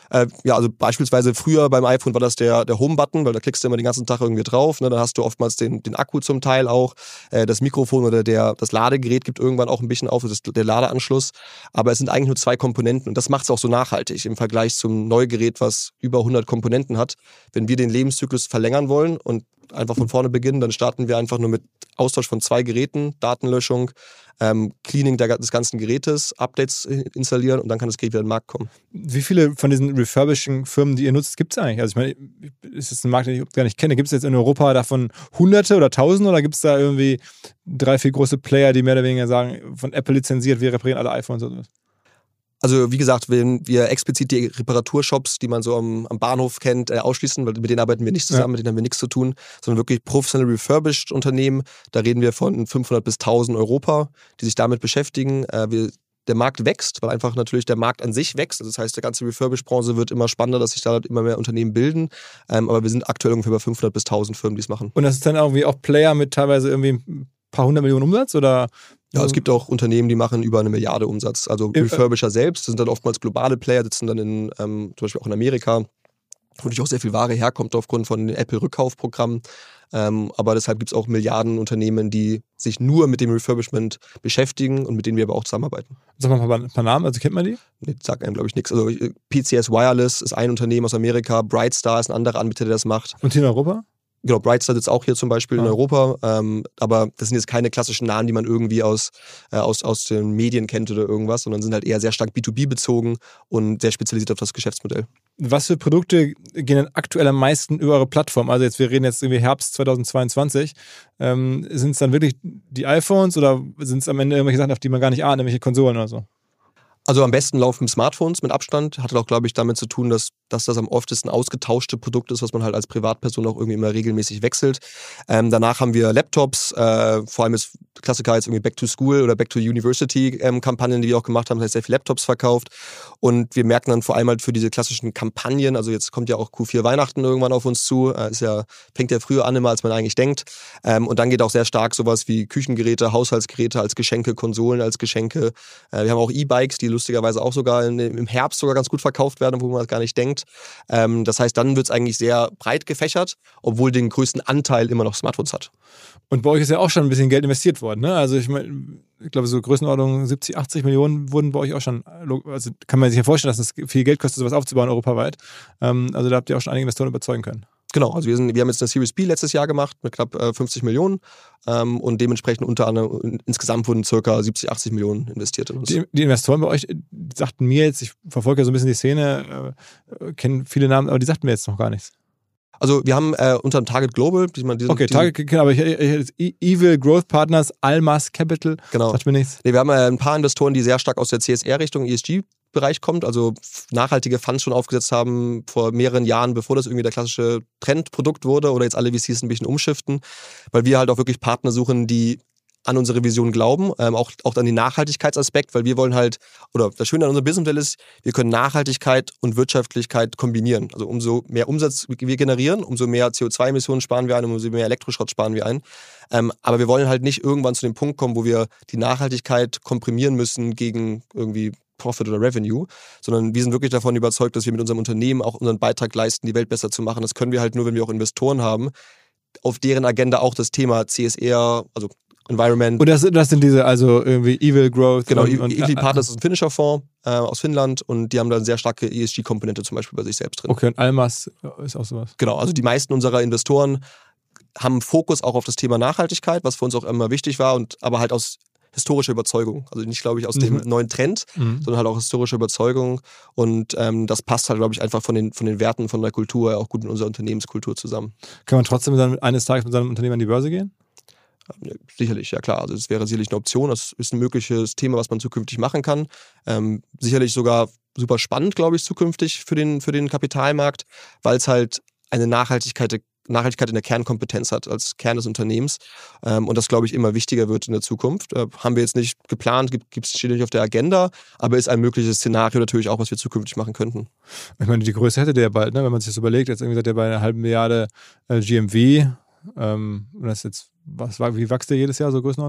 Äh, ja, also beispielsweise früher beim iPhone war das der, der Home-Button, weil da klickst du immer den ganzen Tag irgendwie drauf. Ne? Dann hast du oftmals den, den Akku zum Teil auch. Äh, das Mikrofon oder der, das Ladegerät gibt irgendwann auch ein bisschen auf, das ist der Ladeanschluss. Aber es sind eigentlich nur zwei Komponenten und das macht es auch so nachhaltig im Vergleich zum Neugerät, was über hundert Komponenten hat. Wenn wir den Lebenszyklus verlängern wollen und einfach von vorne beginnen, dann starten wir einfach nur mit Austausch von zwei Geräten, Datenlöschung, ähm, Cleaning der, des ganzen Gerätes, Updates installieren und dann kann das Gerät wieder in den Markt kommen. Wie viele von diesen Refurbishing-Firmen, die ihr nutzt, gibt es eigentlich? Also ich meine, ist das ein Markt, den ich gar nicht kenne? Gibt es jetzt in Europa davon Hunderte oder Tausende oder gibt es da irgendwie drei, vier große Player, die mehr oder weniger sagen, von Apple lizenziert, wir reparieren alle iPhones oder so? Also wie gesagt, wenn wir explizit die Reparaturshops, die man so am, am Bahnhof kennt, äh, ausschließen, weil mit denen arbeiten wir nicht zusammen, ja. mit denen haben wir nichts zu tun, sondern wirklich professionelle refurbished Unternehmen. Da reden wir von fünfhundert bis tausend Europa, die sich damit beschäftigen. Äh, wir, der Markt wächst, weil einfach natürlich der Markt an sich wächst. Das heißt, der ganze Refurbish-Branche wird immer spannender, dass sich da immer mehr Unternehmen bilden. Ähm, aber wir sind aktuell ungefähr bei fünfhundert bis tausend Firmen, die es machen. Und das ist dann irgendwie auch Player mit teilweise irgendwie ein paar hundert Millionen Umsatz oder? Ja, es gibt auch Unternehmen, die machen über eine Milliarde Umsatz. Also Refurbisher selbst, das sind dann oftmals globale Player, sitzen dann in, ähm, zum Beispiel auch in Amerika, wo natürlich auch sehr viel Ware herkommt aufgrund von den Apple-Rückkaufprogrammen. Ähm, aber deshalb gibt es auch Milliarden Unternehmen, die sich nur mit dem Refurbishment beschäftigen und mit denen wir aber auch zusammenarbeiten. Sag mal ein paar Namen, also kennt man die? Nee, sagt einem, glaube ich, nichts. Also P C S Wireless ist ein Unternehmen aus Amerika, Brightstar ist ein anderer Anbieter, der das macht. Und hier in Europa? Genau, Brightstar sitzt auch hier zum Beispiel ah. in Europa, ähm, aber das sind jetzt keine klassischen Namen, die man irgendwie aus, äh, aus, aus den Medien kennt oder irgendwas, sondern sind halt eher sehr stark B zwei B bezogen und sehr spezialisiert auf das Geschäftsmodell. Was für Produkte gehen denn aktuell am meisten über eure Plattform? Also jetzt, wir reden jetzt irgendwie Herbst zweitausendzweiundzwanzig. Ähm, sind es dann wirklich die iPhones oder sind es am Ende irgendwelche Sachen, auf die man gar nicht ahnt, irgendwelche Konsolen oder so? Also am besten laufen Smartphones mit Abstand. Hat auch, glaube ich, damit zu tun, dass, dass das am oftesten ausgetauschte Produkt ist, was man halt als Privatperson auch irgendwie immer regelmäßig wechselt. Ähm, danach haben wir Laptops, äh, vor allem ist Klassiker jetzt irgendwie Back to School oder Back to University ähm, Kampagnen, die wir auch gemacht haben. Das heißt, sehr viele Laptops verkauft. Und wir merken dann vor allem halt für diese klassischen Kampagnen, also jetzt kommt ja auch Q vier Weihnachten irgendwann auf uns zu, äh, ist ja, fängt ja früher an immer, als man eigentlich denkt. Ähm, und dann geht auch sehr stark sowas wie Küchengeräte, Haushaltsgeräte als Geschenke, Konsolen als Geschenke. Äh, wir haben auch E-Bikes, die lustigerweise auch sogar in, im Herbst sogar ganz gut verkauft werden, wo man das gar nicht denkt. Ähm, das heißt, dann wird es eigentlich sehr breit gefächert, obwohl den größten Anteil immer noch Smartphones hat. Und bei euch ist ja auch schon ein bisschen Geld investiert worden, ne? Also ich meine, ich glaube so Größenordnung siebzig, achtzig Millionen wurden bei euch auch schon, also kann man sich ja vorstellen, dass es viel Geld kostet, sowas aufzubauen europaweit. Ähm, also da habt ihr auch schon einige Investoren überzeugen können. Genau, also wir, sind, wir haben jetzt eine Series B letztes Jahr gemacht mit knapp äh, fünfzig Millionen ähm, und dementsprechend unter anderem insgesamt wurden ca. siebzig, achtzig Millionen investiert in uns. Die, die Investoren bei euch sagten mir jetzt, ich verfolge ja so ein bisschen die Szene, äh, kenne viele Namen, aber die sagten mir jetzt noch gar nichts. Also wir haben äh, unter dem Target Global, die man diesen, okay, diesen, Target, aber ich, ich, Evil Growth Partners, Almas Capital, genau. sagt mir nichts. Nee, wir haben äh, ein paar Investoren, die sehr stark aus der C S R-Richtung, E S G-Bereich kommt, also nachhaltige Funds schon aufgesetzt haben vor mehreren Jahren, bevor das irgendwie der klassische Trendprodukt wurde oder jetzt alle V Cs ein bisschen umschiften, weil wir halt auch wirklich Partner suchen, die an unsere Vision glauben, ähm, auch, auch an den Nachhaltigkeitsaspekt, weil wir wollen halt, oder das Schöne an unserem Businessmodell ist, wir können Nachhaltigkeit und Wirtschaftlichkeit kombinieren. Also umso mehr Umsatz wir generieren, umso mehr C O zwei Emissionen sparen wir ein, umso mehr Elektroschrott sparen wir ein. Ähm, aber wir wollen halt nicht irgendwann zu dem Punkt kommen, wo wir die Nachhaltigkeit komprimieren müssen gegen irgendwie Profit oder Revenue, sondern wir sind wirklich davon überzeugt, dass wir mit unserem Unternehmen auch unseren Beitrag leisten, die Welt besser zu machen. Das können wir halt nur, wenn wir auch Investoren haben, auf deren Agenda auch das Thema C S R, also Environment. Und das, das sind diese, also irgendwie Evil Growth. Genau, und, und, Evil Partners ist ein finnischer Fonds äh, aus Finnland und die haben da eine sehr starke E S G-Komponente zum Beispiel bei sich selbst drin. Okay, und Almas ist auch sowas. Genau, also die meisten unserer Investoren haben Fokus auch auf das Thema Nachhaltigkeit, was für uns auch immer wichtig war, und aber halt aus historischer Überzeugung. Also nicht, glaube ich, aus dem mhm. neuen Trend, mhm. sondern halt auch historische Überzeugung. Und ähm, das passt halt, glaube ich, einfach von den, von den Werten, von der Kultur auch gut in unserer Unternehmenskultur zusammen. Kann man trotzdem dann eines Tages mit seinem Unternehmen an die Börse gehen? Sicherlich, ja klar. Also das wäre sicherlich eine Option. Das ist ein mögliches Thema, was man zukünftig machen kann. Ähm, sicherlich sogar super spannend, glaube ich, zukünftig für den, für den Kapitalmarkt, weil es halt eine Nachhaltigkeit, Nachhaltigkeit in der Kernkompetenz hat als Kern des Unternehmens. Ähm, und das, glaube ich, immer wichtiger wird in der Zukunft. Äh, haben wir jetzt nicht geplant, gibt es steht nicht auf der Agenda, aber ist ein mögliches Szenario natürlich auch, was wir zukünftig machen könnten. Ich meine, die Größe hätte der ja bald, ne? Wenn man sich das überlegt. Jetzt irgendwie seid ihr bei einer halben Milliarde äh, G M V. Ähm, und das jetzt, was, wie wächst der jedes Jahr, so Größenordnung?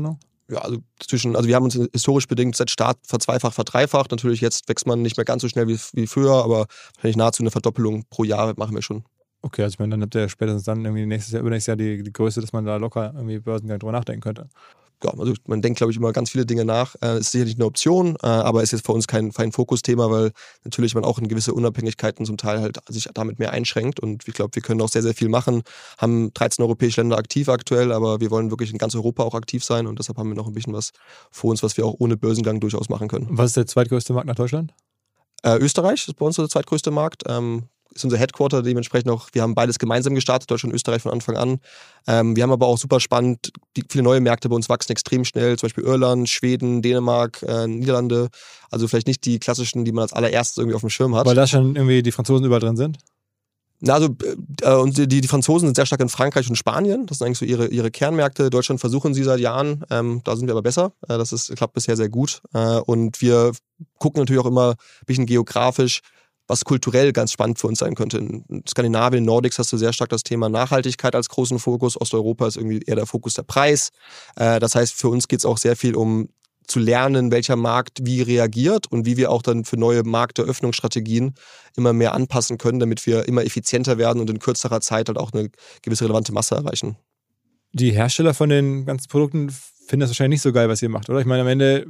Ja, also zwischen, also wir haben uns historisch bedingt seit Start verzweifacht, verdreifacht. Natürlich jetzt wächst man nicht mehr ganz so schnell wie, wie früher, aber wahrscheinlich nahezu eine Verdoppelung pro Jahr machen wir schon. Okay, also ich meine, dann habt ihr spätestens dann irgendwie nächstes Jahr, übernächstes Jahr die, die Größe, dass man da locker irgendwie Börsengang drüber nachdenken könnte. Ja, also man denkt, glaube ich, immer ganz viele Dinge nach. Äh, ist sicherlich eine Option, äh, aber ist jetzt für uns kein, kein Fokusthema, weil natürlich man auch in gewisse Unabhängigkeiten zum Teil halt sich damit mehr einschränkt. Und ich glaube, wir können auch sehr, sehr viel machen. Haben dreizehn europäische Länder aktiv aktuell, aber wir wollen wirklich in ganz Europa auch aktiv sein und deshalb haben wir noch ein bisschen was vor uns, was wir auch ohne Börsengang durchaus machen können. Was ist der zweitgrößte Markt nach Deutschland? Äh, Österreich ist bei uns der zweitgrößte Markt. Ähm, ist unser Headquarter, dementsprechend auch, wir haben beides gemeinsam gestartet, Deutschland und Österreich von Anfang an. Ähm, wir haben aber auch super spannend, die, viele neue Märkte bei uns wachsen extrem schnell, zum Beispiel Irland, Schweden, Dänemark, äh, Niederlande. Also vielleicht nicht die klassischen, die man als allererstes irgendwie auf dem Schirm hat. Weil da schon irgendwie die Franzosen überall drin sind? Na, also äh, und die, die Franzosen sind sehr stark in Frankreich und Spanien. Das sind eigentlich so ihre, ihre Kernmärkte. Deutschland versuchen sie seit Jahren. Ähm, da sind wir aber besser. Äh, das ist, klappt bisher sehr gut. Äh, und wir gucken natürlich auch immer ein bisschen geografisch, was kulturell ganz spannend für uns sein könnte. In Skandinavien, in Nordics hast du sehr stark das Thema Nachhaltigkeit als großen Fokus. Osteuropa ist irgendwie eher der Fokus der Preis. Äh, das heißt, für uns geht es auch sehr viel um zu lernen, welcher Markt wie reagiert und wie wir auch dann für neue Markteröffnungsstrategien immer mehr anpassen können, damit wir immer effizienter werden und in kürzerer Zeit halt auch eine gewisse relevante Masse erreichen. Die Hersteller von den ganzen Produkten finden das wahrscheinlich nicht so geil, was ihr macht, oder? Ich meine, am Ende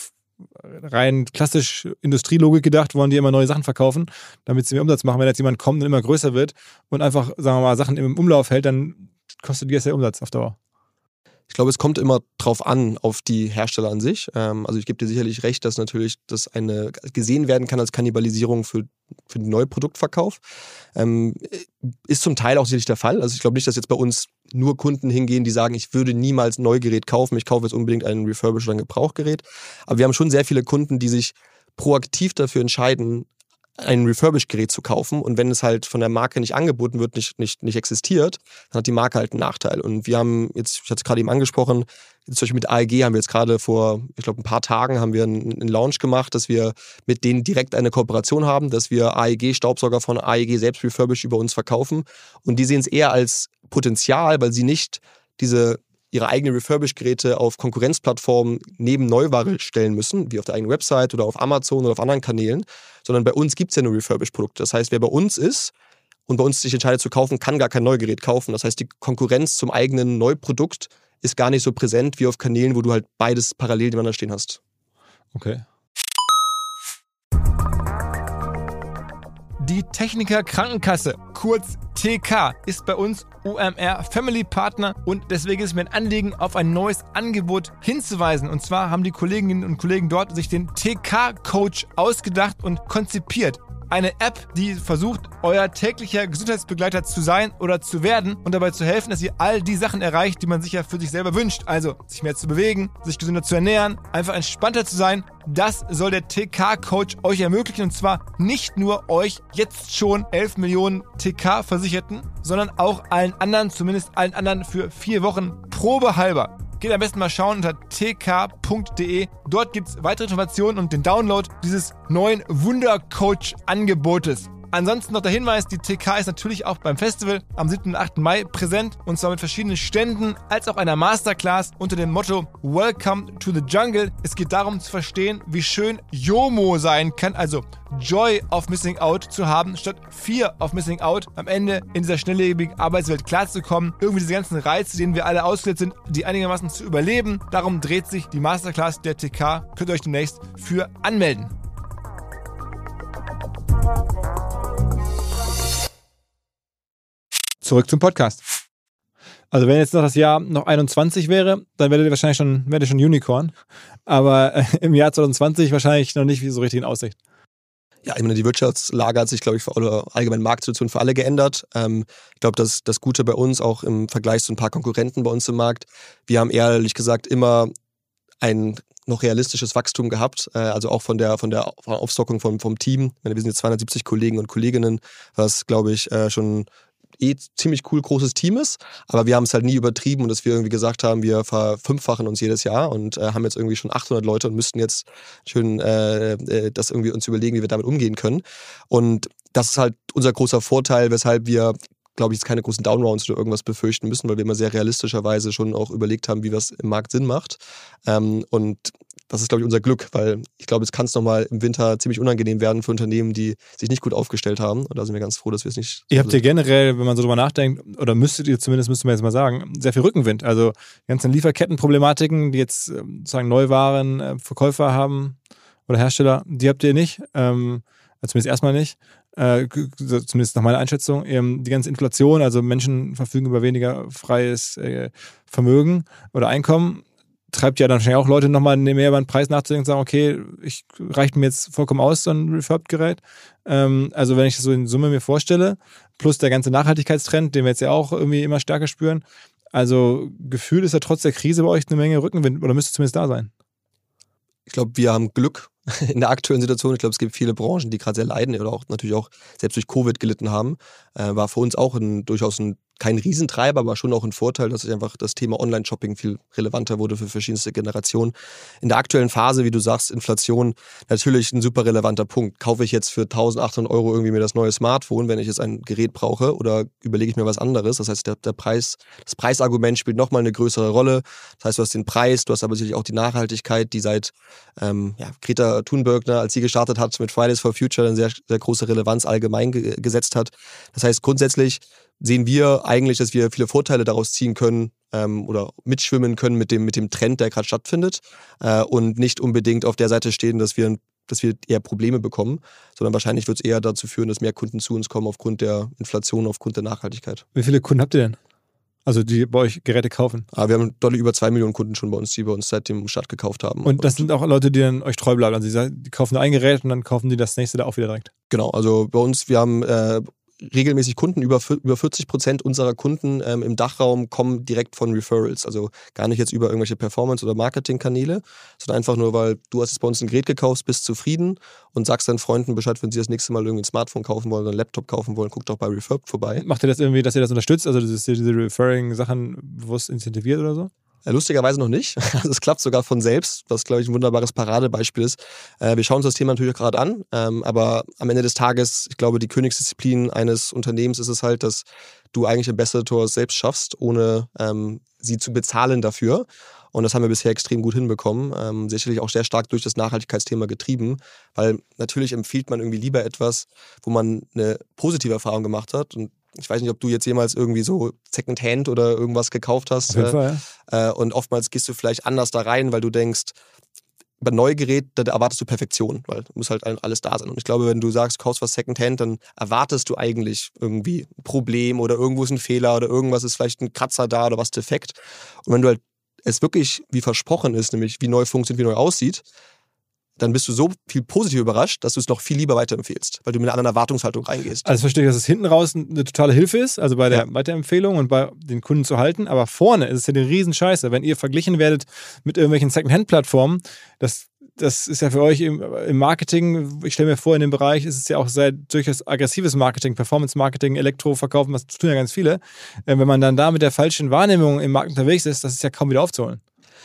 rein klassisch Industrielogik gedacht, wollen die immer neue Sachen verkaufen, damit sie mehr Umsatz machen. Wenn jetzt jemand kommt und immer größer wird und einfach, sagen wir mal, Sachen im Umlauf hält, dann kostet die jetzt der Umsatz auf Dauer. Ich glaube, es kommt immer drauf an, auf die Hersteller an sich. Ähm, also ich gebe dir sicherlich recht, dass natürlich das eine gesehen werden kann als Kannibalisierung für, für den Neuproduktverkauf. Ähm, ist zum Teil auch sicherlich der Fall. Also ich glaube nicht, dass jetzt bei uns nur Kunden hingehen, die sagen, ich würde niemals ein Neugerät kaufen, ich kaufe jetzt unbedingt ein Refurbished oder ein Gebrauchgerät. Aber wir haben schon sehr viele Kunden, die sich proaktiv dafür entscheiden, ein Refurbished-Gerät zu kaufen und wenn es halt von der Marke nicht angeboten wird, nicht, nicht, nicht existiert, dann hat die Marke halt einen Nachteil. Und wir haben jetzt, ich hatte es gerade eben angesprochen, zum Beispiel mit A E G haben wir jetzt gerade vor, ich glaube ein paar Tagen haben wir einen, einen Launch gemacht, dass wir mit denen direkt eine Kooperation haben, dass wir A E G-Staubsauger von A E G selbst refurbished über uns verkaufen und die sehen es eher als Potenzial, weil sie nicht diese ihre eigenen Refurbished-Geräte auf Konkurrenzplattformen neben Neuware stellen müssen, wie auf der eigenen Website oder auf Amazon oder auf anderen Kanälen, sondern bei uns gibt es ja nur Refurbished-Produkte. Das heißt, wer bei uns ist und bei uns sich entscheidet zu kaufen, kann gar kein Neugerät kaufen. Das heißt, die Konkurrenz zum eigenen Neuprodukt ist gar nicht so präsent wie auf Kanälen, wo du halt beides parallel nebeneinander stehen hast. Okay. Die Techniker Krankenkasse, kurz T K, ist bei uns O M R Family Partner und deswegen ist mir ein Anliegen, auf ein neues Angebot hinzuweisen. Und zwar haben die Kolleginnen und Kollegen dort sich den T K-Coach ausgedacht und konzipiert. Eine App, die versucht, euer täglicher Gesundheitsbegleiter zu sein oder zu werden und dabei zu helfen, dass ihr all die Sachen erreicht, die man sich ja für sich selber wünscht. Also sich mehr zu bewegen, sich gesünder zu ernähren, einfach entspannter zu sein. Das soll der T K-Coach euch ermöglichen und zwar nicht nur euch jetzt schon elf Millionen T K-Versicherten, sondern auch allen anderen, zumindest allen anderen für vier Wochen probehalber. Geht am besten mal schauen unter t k punkt d e. Dort gibt es weitere Informationen und den Download dieses neuen Wunder-Coach-Angebotes. Ansonsten noch der Hinweis, die T K ist natürlich auch beim Festival am siebten und achten Mai präsent und zwar mit verschiedenen Ständen als auch einer Masterclass unter dem Motto Welcome to the Jungle. Es geht darum zu verstehen, wie schön JOMO sein kann, also Joy of Missing Out zu haben, statt Fear of Missing Out, am Ende in dieser schnelllebigen Arbeitswelt klarzukommen, irgendwie diese ganzen Reize, denen wir alle ausgesetzt sind, die einigermaßen zu überleben. Darum dreht sich die Masterclass der T K. Könnt ihr euch demnächst für anmelden. Zurück zum Podcast. Also wenn jetzt noch das Jahr noch einundzwanzig wäre, dann werdet ihr wahrscheinlich schon, werdet ihr schon Unicorn. Aber äh, im Jahr zwanzig zwanzig wahrscheinlich noch nicht so richtig in Aussicht. Ja, ich meine, die Wirtschaftslage hat sich, glaube ich, für alle, allgemein Marktsituation für alle geändert. Ähm, ich glaube, das, das Gute bei uns, auch im Vergleich zu ein paar Konkurrenten bei uns im Markt, wir haben ehrlich gesagt immer ein noch realistisches Wachstum gehabt, äh, also auch von der, von der Aufstockung vom, vom Team. Ich meine, wir sind jetzt zweihundertsiebzig Kollegen und Kolleginnen, was, glaube ich, äh, schon eh ziemlich cool großes Team ist, aber wir haben es halt nie übertrieben und dass wir irgendwie gesagt haben, wir verfünffachen uns jedes Jahr und äh, haben jetzt irgendwie schon achthundert Leute und müssten jetzt schön äh, äh, das irgendwie uns überlegen, wie wir damit umgehen können. Und das ist halt unser großer Vorteil, weshalb wir glaube ich, jetzt keine großen Downrounds oder irgendwas befürchten müssen, weil wir immer sehr realistischerweise schon auch überlegt haben, wie was im Markt Sinn macht. Ähm, und das ist, glaube ich, unser Glück, weil ich glaube, es kann es nochmal im Winter ziemlich unangenehm werden für Unternehmen, die sich nicht gut aufgestellt haben. Und da sind wir ganz froh, dass wir es nicht... Ihr habt ja generell, wenn man so drüber nachdenkt, oder müsstet ihr zumindest, müsste man jetzt mal sagen, sehr viel Rückenwind. Also die ganzen Lieferkettenproblematiken, die jetzt sozusagen Neuwaren, Verkäufer haben oder Hersteller, die habt ihr nicht. Ähm, zumindest erstmal nicht. Äh, zumindest nach meiner Einschätzung. Ähm, die ganze Inflation, also Menschen verfügen über weniger freies äh, Vermögen oder Einkommen, treibt ja dann wahrscheinlich auch Leute nochmal mehr über den Preis nachzudenken und sagen, okay, ich reicht mir jetzt vollkommen aus, so ein Refurb-Gerät. Ähm, also wenn ich das so in Summe mir vorstelle, plus der ganze Nachhaltigkeitstrend, den wir jetzt ja auch irgendwie immer stärker spüren, also Gefühl ist ja trotz der Krise bei euch eine Menge Rückenwind, oder müsste zumindest da sein? Ich glaube, wir haben Glück in der aktuellen Situation. Ich glaube, es gibt viele Branchen, die gerade sehr leiden oder auch natürlich auch selbst durch Covid gelitten haben. Äh, war für uns auch ein, durchaus ein, kein Riesentreiber, aber schon auch ein Vorteil, dass sich einfach das Thema Online-Shopping viel relevanter wurde für verschiedenste Generationen. In der aktuellen Phase, wie du sagst, Inflation, natürlich ein super relevanter Punkt. Kaufe ich jetzt für eintausendachthundert Euro irgendwie mir das neue Smartphone, wenn ich jetzt ein Gerät brauche, oder überlege ich mir was anderes? Das heißt, der, der Preis, das Preisargument spielt nochmal eine größere Rolle. Das heißt, du hast den Preis, du hast aber sicherlich auch die Nachhaltigkeit, die seit ähm, ja, Greta Thunberg, ne, als sie gestartet hat mit Fridays for Future, eine sehr, sehr große Relevanz allgemein ge- gesetzt hat. Das heißt, grundsätzlich sehen wir eigentlich, dass wir viele Vorteile daraus ziehen können ähm, oder mitschwimmen können mit dem, mit dem Trend, der gerade stattfindet, äh, und nicht unbedingt auf der Seite stehen, dass wir, dass wir eher Probleme bekommen, sondern wahrscheinlich wird es eher dazu führen, dass mehr Kunden zu uns kommen aufgrund der Inflation, aufgrund der Nachhaltigkeit. Wie viele Kunden habt ihr denn? Also die bei euch Geräte kaufen? Ah, wir haben deutlich über zwei Millionen Kunden schon bei uns, die bei uns seit dem Start gekauft haben. Und das sind auch Leute, die dann euch treu bleiben. Also die kaufen ein Gerät und dann kaufen die das nächste da auch wieder direkt. Genau, also bei uns, wir haben äh, regelmäßig Kunden, über, über vierzig Prozent unserer Kunden ähm, im Dachraum kommen direkt von Referrals, also gar nicht jetzt über irgendwelche Performance- oder Marketingkanäle, sondern einfach nur, weil du hast jetzt bei uns ein Gerät gekauft, bist zufrieden und sagst deinen Freunden Bescheid, wenn sie das nächste Mal irgendwie ein Smartphone kaufen wollen oder einen Laptop kaufen wollen, guck doch bei Refurb vorbei. Macht ihr das irgendwie, dass ihr das unterstützt, also dass ihr diese Referring-Sachen bewusst incentiviert oder so? Lustigerweise noch nicht. Also es klappt sogar von selbst, was, glaube ich, ein wunderbares Paradebeispiel ist. Äh, wir schauen uns das Thema natürlich auch gerade an, ähm, aber am Ende des Tages, ich glaube, die Königsdisziplin eines Unternehmens ist es halt, dass du eigentlich Ambassadors selbst schaffst, ohne ähm, sie zu bezahlen dafür. Und das haben wir bisher extrem gut hinbekommen. Ähm, sicherlich auch sehr stark durch das Nachhaltigkeitsthema getrieben, weil natürlich empfiehlt man irgendwie lieber etwas, wo man eine positive Erfahrung gemacht hat. Und ich weiß nicht, ob du jetzt jemals irgendwie so Secondhand oder irgendwas gekauft hast. Auf jeden Fall, ja. äh, und oftmals gehst du vielleicht anders da rein, weil du denkst, bei Neugerät, da erwartest du Perfektion, weil muss halt alles da sein. Und ich glaube, wenn du sagst, du kaufst was Secondhand, dann erwartest du eigentlich irgendwie ein Problem oder irgendwo ist ein Fehler oder irgendwas ist vielleicht ein Kratzer da oder was defekt. Und wenn du halt es wirklich wie versprochen ist, nämlich wie neu funktioniert, wie neu aussieht, dann bist du so viel positiv überrascht, dass du es noch viel lieber weiterempfehlst, weil du mit einer anderen Erwartungshaltung reingehst. Also verstehe ich, dass es hinten raus eine totale Hilfe ist, also bei der ja. Weiterempfehlung und bei den Kunden zu halten, aber vorne ist es ja eine Riesenscheiße. Wenn ihr verglichen werdet mit irgendwelchen Second-Hand-Plattformen, das, das ist ja für euch im, im Marketing, ich stelle mir vor, in dem Bereich ist es ja auch sehr durchaus aggressives Marketing, Performance-Marketing, Elektroverkaufen, was tun ja ganz viele. Wenn man dann da mit der falschen Wahrnehmung im Markt unterwegs ist, das ist ja kaum wieder aufzuholen.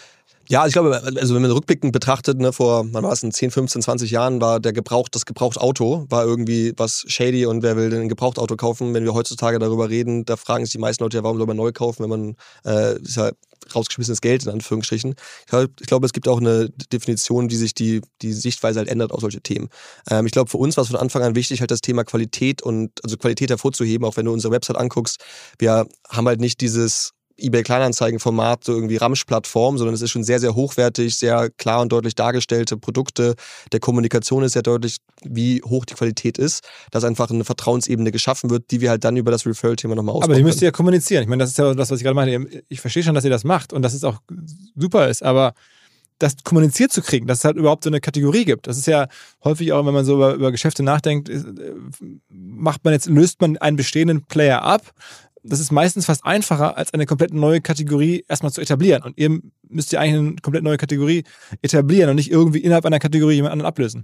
Ja, ich glaube, also wenn man rückblickend betrachtet, ne, vor, wann war es, in zehn, fünfzehn, zwanzig Jahren war der Gebraucht, das Gebrauchtauto war irgendwie was shady und wer will denn ein Gebrauchtauto kaufen? Wenn wir heutzutage darüber reden, da fragen sich die meisten Leute ja, warum soll man neu kaufen, wenn man, äh, ist ja rausgeschmissenes Geld in Anführungsstrichen. Ich glaube, ich glaube, es gibt auch eine Definition, die sich die, die Sichtweise halt ändert auf solche Themen. Ähm, ich glaube, für uns war es von Anfang an wichtig, halt das Thema Qualität und, also Qualität hervorzuheben, auch wenn du unsere Website anguckst. Wir haben halt nicht dieses eBay-Kleinanzeigen-Format, so irgendwie Ramsch-Plattform, sondern es ist schon sehr, sehr hochwertig, sehr klar und deutlich dargestellte Produkte. Der Kommunikation ist sehr deutlich, wie hoch die Qualität ist, dass einfach eine Vertrauensebene geschaffen wird, die wir halt dann über das Referral-Thema nochmal ausbauen. Aber die müsst ihr ja kommunizieren. Ich meine, das ist ja das, was ich gerade meine. Ich verstehe schon, dass ihr das macht und dass es auch super ist, aber das kommuniziert zu kriegen, dass es halt überhaupt so eine Kategorie gibt. Das ist ja häufig auch, wenn man so über, über Geschäfte nachdenkt, macht man jetzt, löst man einen bestehenden Player ab. Das ist meistens fast einfacher, als eine komplett neue Kategorie erstmal zu etablieren. Und ihr müsst ja eigentlich eine komplett neue Kategorie etablieren und nicht irgendwie innerhalb einer Kategorie jemand anderen ablösen.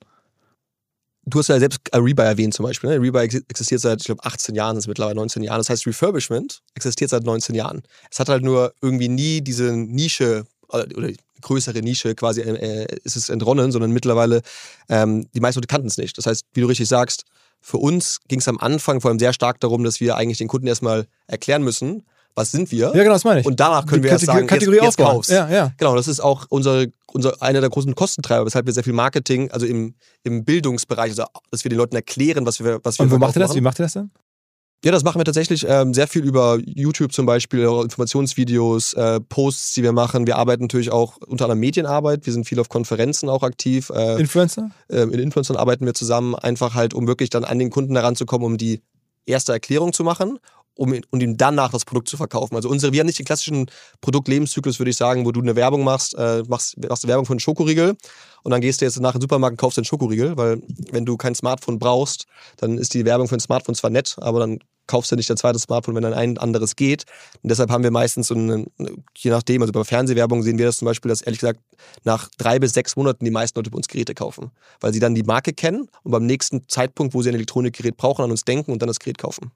Du hast ja selbst Rebuy erwähnt zum Beispiel. Ne? Rebuy existiert seit, ich glaube, achtzehn Jahren, das ist mittlerweile neunzehn Jahren. Das heißt, Refurbishment existiert seit neunzehn Jahren. Es hat halt nur irgendwie nie diese Nische oder größere Nische quasi äh, ist es entronnen, sondern mittlerweile ähm, die meisten Leute kannten es nicht. Das heißt, wie du richtig sagst, für uns ging es am Anfang vor allem sehr stark darum, dass wir eigentlich den Kunden erstmal erklären müssen, was sind wir? Ja, genau, das meine ich. Und danach können Die wir erst sagen, Kategorie jetzt, jetzt aufbauen. kaufst. Ja, ja. Genau, das ist auch unsere, unser, einer der großen Kostentreiber, weshalb wir sehr viel Marketing, also im, im Bildungsbereich, also dass wir den Leuten erklären, was wir was wir Und wo macht ihr das? machen. Wie macht ihr das denn? Ja, das machen wir tatsächlich ähm, sehr viel über YouTube zum Beispiel, auch Informationsvideos, äh, Posts, die wir machen. Wir arbeiten natürlich auch unter anderem Medienarbeit. Wir sind viel auf Konferenzen auch aktiv. Äh, Influencer? Äh, in Influencern arbeiten wir zusammen, einfach halt, um wirklich dann an den Kunden heranzukommen, um die erste Erklärung zu machen, um, um ihm danach das Produkt zu verkaufen. Also unsere, wir haben nicht den klassischen Produktlebenszyklus, würde ich sagen, wo du eine Werbung machst, äh, machst, machst eine Werbung für einen Schokoriegel und dann gehst du jetzt nach dem Supermarkt und kaufst den Schokoriegel, weil wenn du kein Smartphone brauchst, dann ist die Werbung für ein Smartphone zwar nett, aber dann kaufst du nicht das zweite Smartphone, wenn dann ein anderes geht. Und deshalb haben wir meistens so eine, je nachdem, also bei Fernsehwerbung sehen wir das zum Beispiel, dass ehrlich gesagt nach drei bis sechs Monaten die meisten Leute bei uns Geräte kaufen, weil sie dann die Marke kennen und beim nächsten Zeitpunkt, wo sie ein Elektronikgerät brauchen, an uns denken und dann das Gerät kaufen.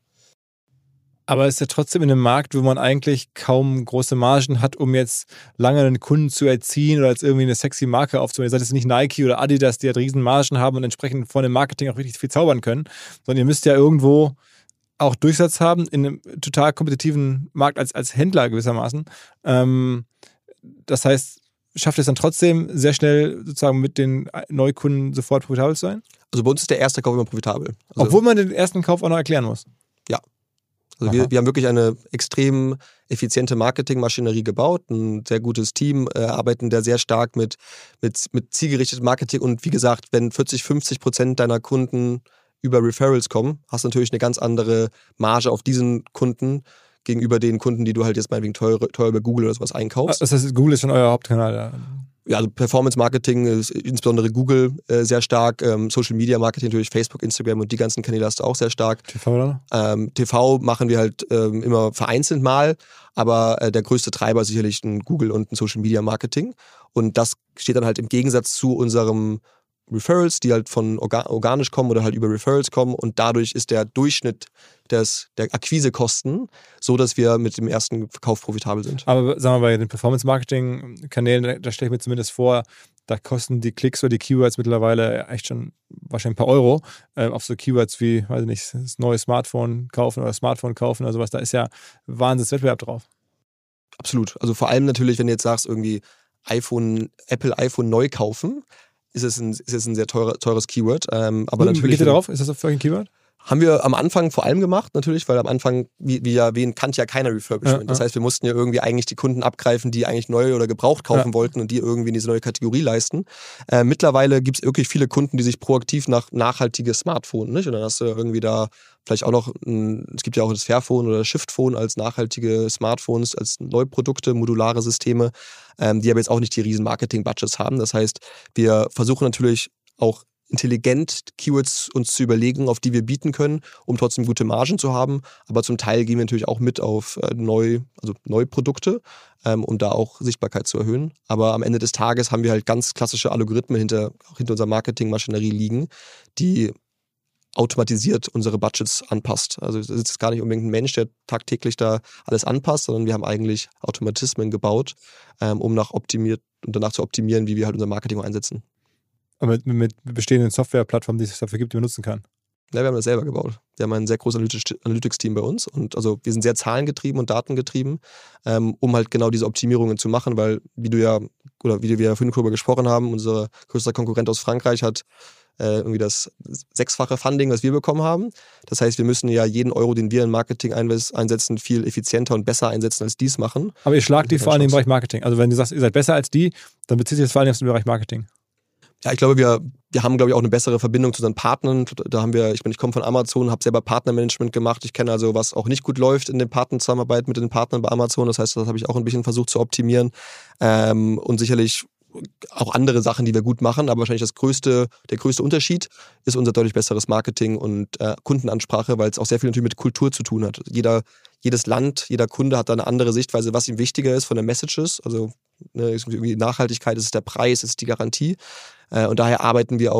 Aber es ist ja trotzdem in einem Markt, wo man eigentlich kaum große Margen hat, um jetzt lange einen Kunden zu erziehen oder als irgendwie eine sexy Marke aufzubauen. Ihr seid jetzt nicht Nike oder Adidas, die halt riesen Margen haben und entsprechend von dem Marketing auch richtig viel zaubern können, sondern ihr müsst ja irgendwo auch Durchsatz haben in einem total kompetitiven Markt als, als Händler gewissermaßen. Ähm, das heißt, schafft es dann trotzdem sehr schnell sozusagen mit den Neukunden sofort profitabel zu sein? Also bei uns ist der erste Kauf immer profitabel. Also Obwohl man den ersten Kauf auch noch erklären muss? Ja. Also wir, wir haben wirklich eine extrem effiziente Marketingmaschinerie gebaut, ein sehr gutes Team, äh, arbeiten da sehr stark mit, mit, mit zielgerichtetem Marketing und wie gesagt, wenn vierzig, fünfzig Prozent deiner Kunden über Referrals kommen, hast du natürlich eine ganz andere Marge auf diesen Kunden gegenüber den Kunden, die du halt jetzt meinetwegen teuer, teuer über Google oder sowas einkaufst. Das heißt, Google ist schon euer Hauptkanal da? Ja, also Performance-Marketing ist insbesondere Google äh, sehr stark, ähm, Social-Media-Marketing natürlich Facebook, Instagram und die ganzen Kanäle hast du auch sehr stark. T V oder? Ähm, T V machen wir halt ähm, immer vereinzelt mal, aber äh, der größte Treiber ist sicherlich ein Google und ein Social-Media-Marketing und das steht dann halt im Gegensatz zu unserem Referrals, die halt von orga- organisch kommen oder halt über Referrals kommen und dadurch ist der Durchschnitt des, der Akquisekosten so, dass wir mit dem ersten Verkauf profitabel sind. Aber sagen wir bei den Performance-Marketing-Kanälen, da, da stelle ich mir zumindest vor, da kosten die Klicks oder die Keywords mittlerweile echt schon wahrscheinlich ein paar Euro. Ähm, auf so Keywords wie, weiß ich nicht, das neue Smartphone kaufen oder Smartphone kaufen oder sowas, da ist ja Wahnsinns Wettbewerb drauf. Absolut. Also vor allem natürlich, wenn du jetzt sagst, irgendwie iPhone, Apple iPhone neu kaufen, ist es ein, ist es ein sehr teure, teures Keyword. Ähm, aber Wie natürlich, geht ihr darauf? Ist das für euch ein Keyword? Haben wir am Anfang vor allem gemacht, natürlich, weil am Anfang, wie, wie ja wen kannte ja keiner Refurbishment. Ja, das ja. heißt, wir mussten ja irgendwie eigentlich die Kunden abgreifen, die eigentlich neu oder gebraucht kaufen Ja. wollten und die irgendwie in diese neue Kategorie leisten. Äh, mittlerweile gibt es wirklich viele Kunden, die sich proaktiv nach nachhaltiges Smartphone, nicht? Und dann hast du irgendwie da vielleicht auch noch, ein, es gibt ja auch das Fairphone oder das Shiftphone als nachhaltige Smartphones, als Neuprodukte, modulare Systeme, ähm, die aber jetzt auch nicht die riesen Marketing-Budgets haben. Das heißt, wir versuchen natürlich auch intelligent Keywords uns zu überlegen, auf die wir bieten können, um trotzdem gute Margen zu haben. Aber zum Teil gehen wir natürlich auch mit auf äh, neu, also neue Produkte, ähm, um da auch Sichtbarkeit zu erhöhen. Aber am Ende des Tages haben wir halt ganz klassische Algorithmen hinter, auch hinter unserer Marketingmaschinerie liegen, die automatisiert unsere Budgets anpasst. Also es ist gar nicht unbedingt ein Mensch, der tagtäglich da alles anpasst, sondern wir haben eigentlich Automatismen gebaut, ähm, um nach optimiert und danach zu optimieren, wie wir halt unser Marketing einsetzen. Aber mit, mit bestehenden Softwareplattformen, die es dafür gibt, die man nutzen kann. Ja, wir haben das selber gebaut. Wir haben ein sehr großes Analytics-Team bei uns und also wir sind sehr zahlengetrieben und datengetrieben, ähm, um halt genau diese Optimierungen zu machen, weil wie du ja, oder wie wir ja vorhin darüber gesprochen haben, unser größter Konkurrent aus Frankreich hat äh, irgendwie das sechsfache Funding, was wir bekommen haben. Das heißt, wir müssen ja jeden Euro, den wir in Marketing einsetzen, viel effizienter und besser einsetzen, als die es machen. Aber ihr schlagt die vor allem im Bereich Marketing. Also wenn du sagst, ihr seid besser als die, dann bezieht sich das vor allem auf den Bereich Marketing. Ja, ich glaube, wir, wir haben, glaube ich, auch eine bessere Verbindung zu unseren Partnern. Da haben wir, ich bin, ich komme von Amazon, habe selber Partnermanagement gemacht. Ich kenne also, was auch nicht gut läuft in der Partnerzusammenarbeit mit den Partnern bei Amazon. Das heißt, das habe ich auch ein bisschen versucht zu optimieren. Ähm, und sicherlich auch andere Sachen, die wir gut machen. Aber wahrscheinlich das größte, der größte Unterschied ist unser deutlich besseres Marketing und äh, Kundenansprache, weil es auch sehr viel natürlich mit Kultur zu tun hat. Jeder, jedes Land, jeder Kunde hat da eine andere Sichtweise, was ihm wichtiger ist von den Messages. Also ne, irgendwie Nachhaltigkeit, ist es der Preis, ist es die Garantie. Und daher arbeiten wir auch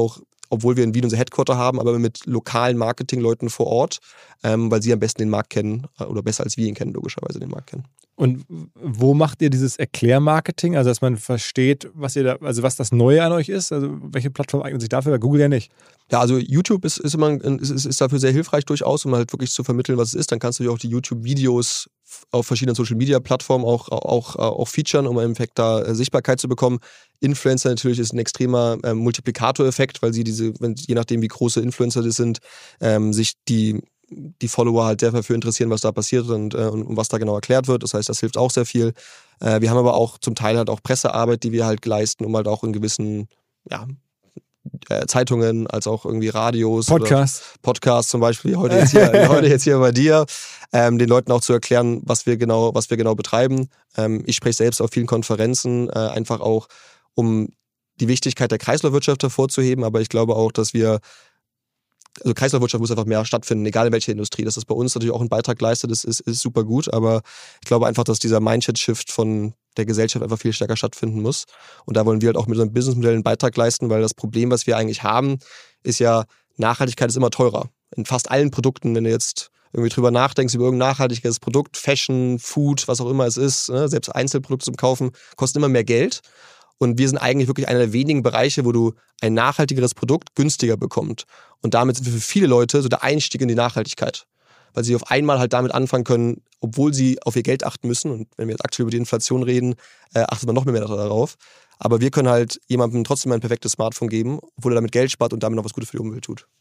obwohl wir in Wien unser Headquarter haben, aber mit lokalen Marketingleuten vor Ort, ähm, weil sie am besten den Markt kennen oder besser als wir ihn kennen, logischerweise den Markt kennen. Und wo macht ihr dieses Erklärmarketing? Also, dass man versteht, was ihr da, also was das Neue an euch ist? Also, welche Plattform eignet sich dafür? Bei Google ja nicht. Ja, also YouTube ist, ist, immer, ist, ist dafür sehr hilfreich durchaus, um halt wirklich zu vermitteln, was es ist. Dann kannst du dir auch die YouTube-Videos auf verschiedenen Social-Media-Plattformen auch, auch, auch featuren, um im Endeffekt da äh, Sichtbarkeit zu bekommen. Influencer natürlich ist ein extremer äh, Multiplikator-Effekt, weil sie diese, wenn, je nachdem wie große Influencer das sind, ähm, sich die die Follower halt sehr dafür interessieren, was da passiert und, äh, und, und was da genau erklärt wird. Das heißt, das hilft auch sehr viel. Äh, wir haben aber auch zum Teil halt auch Pressearbeit, die wir halt leisten, um halt auch in gewissen ja, äh, Zeitungen, als auch irgendwie Radios. Podcasts. Podcasts zum Beispiel, wie heute jetzt hier, wie heute jetzt hier bei dir, ähm, den Leuten auch zu erklären, was wir genau, was wir genau betreiben. Ähm, ich spreche selbst auf vielen Konferenzen, äh, einfach auch, um die Wichtigkeit der Kreislaufwirtschaft hervorzuheben, aber ich glaube auch, dass wir Also Kreislaufwirtschaft muss einfach mehr stattfinden, egal in welcher Industrie. Dass das bei uns natürlich auch einen Beitrag leistet, das ist, ist super gut. Aber ich glaube einfach, dass dieser Mindset-Shift von der Gesellschaft einfach viel stärker stattfinden muss. Und da wollen wir halt auch mit unserem Businessmodell einen Beitrag leisten, weil das Problem, was wir eigentlich haben, ist ja, Nachhaltigkeit ist immer teurer. In fast allen Produkten, wenn du jetzt irgendwie drüber nachdenkst, über irgendein nachhaltiges Produkt, Fashion, Food, was auch immer es ist, ne, selbst Einzelprodukte zum Kaufen, kosten immer mehr Geld. Und wir sind eigentlich wirklich einer der wenigen Bereiche, wo du ein nachhaltigeres Produkt günstiger bekommst. Und damit sind wir für viele Leute so der Einstieg in die Nachhaltigkeit. Weil sie auf einmal halt damit anfangen können, obwohl sie auf ihr Geld achten müssen. Und wenn wir jetzt aktuell über die Inflation reden, äh, achtet man noch mehr darauf. Aber wir können halt jemandem trotzdem ein perfektes Smartphone geben, obwohl er damit Geld spart und damit noch was Gutes für die Umwelt tut.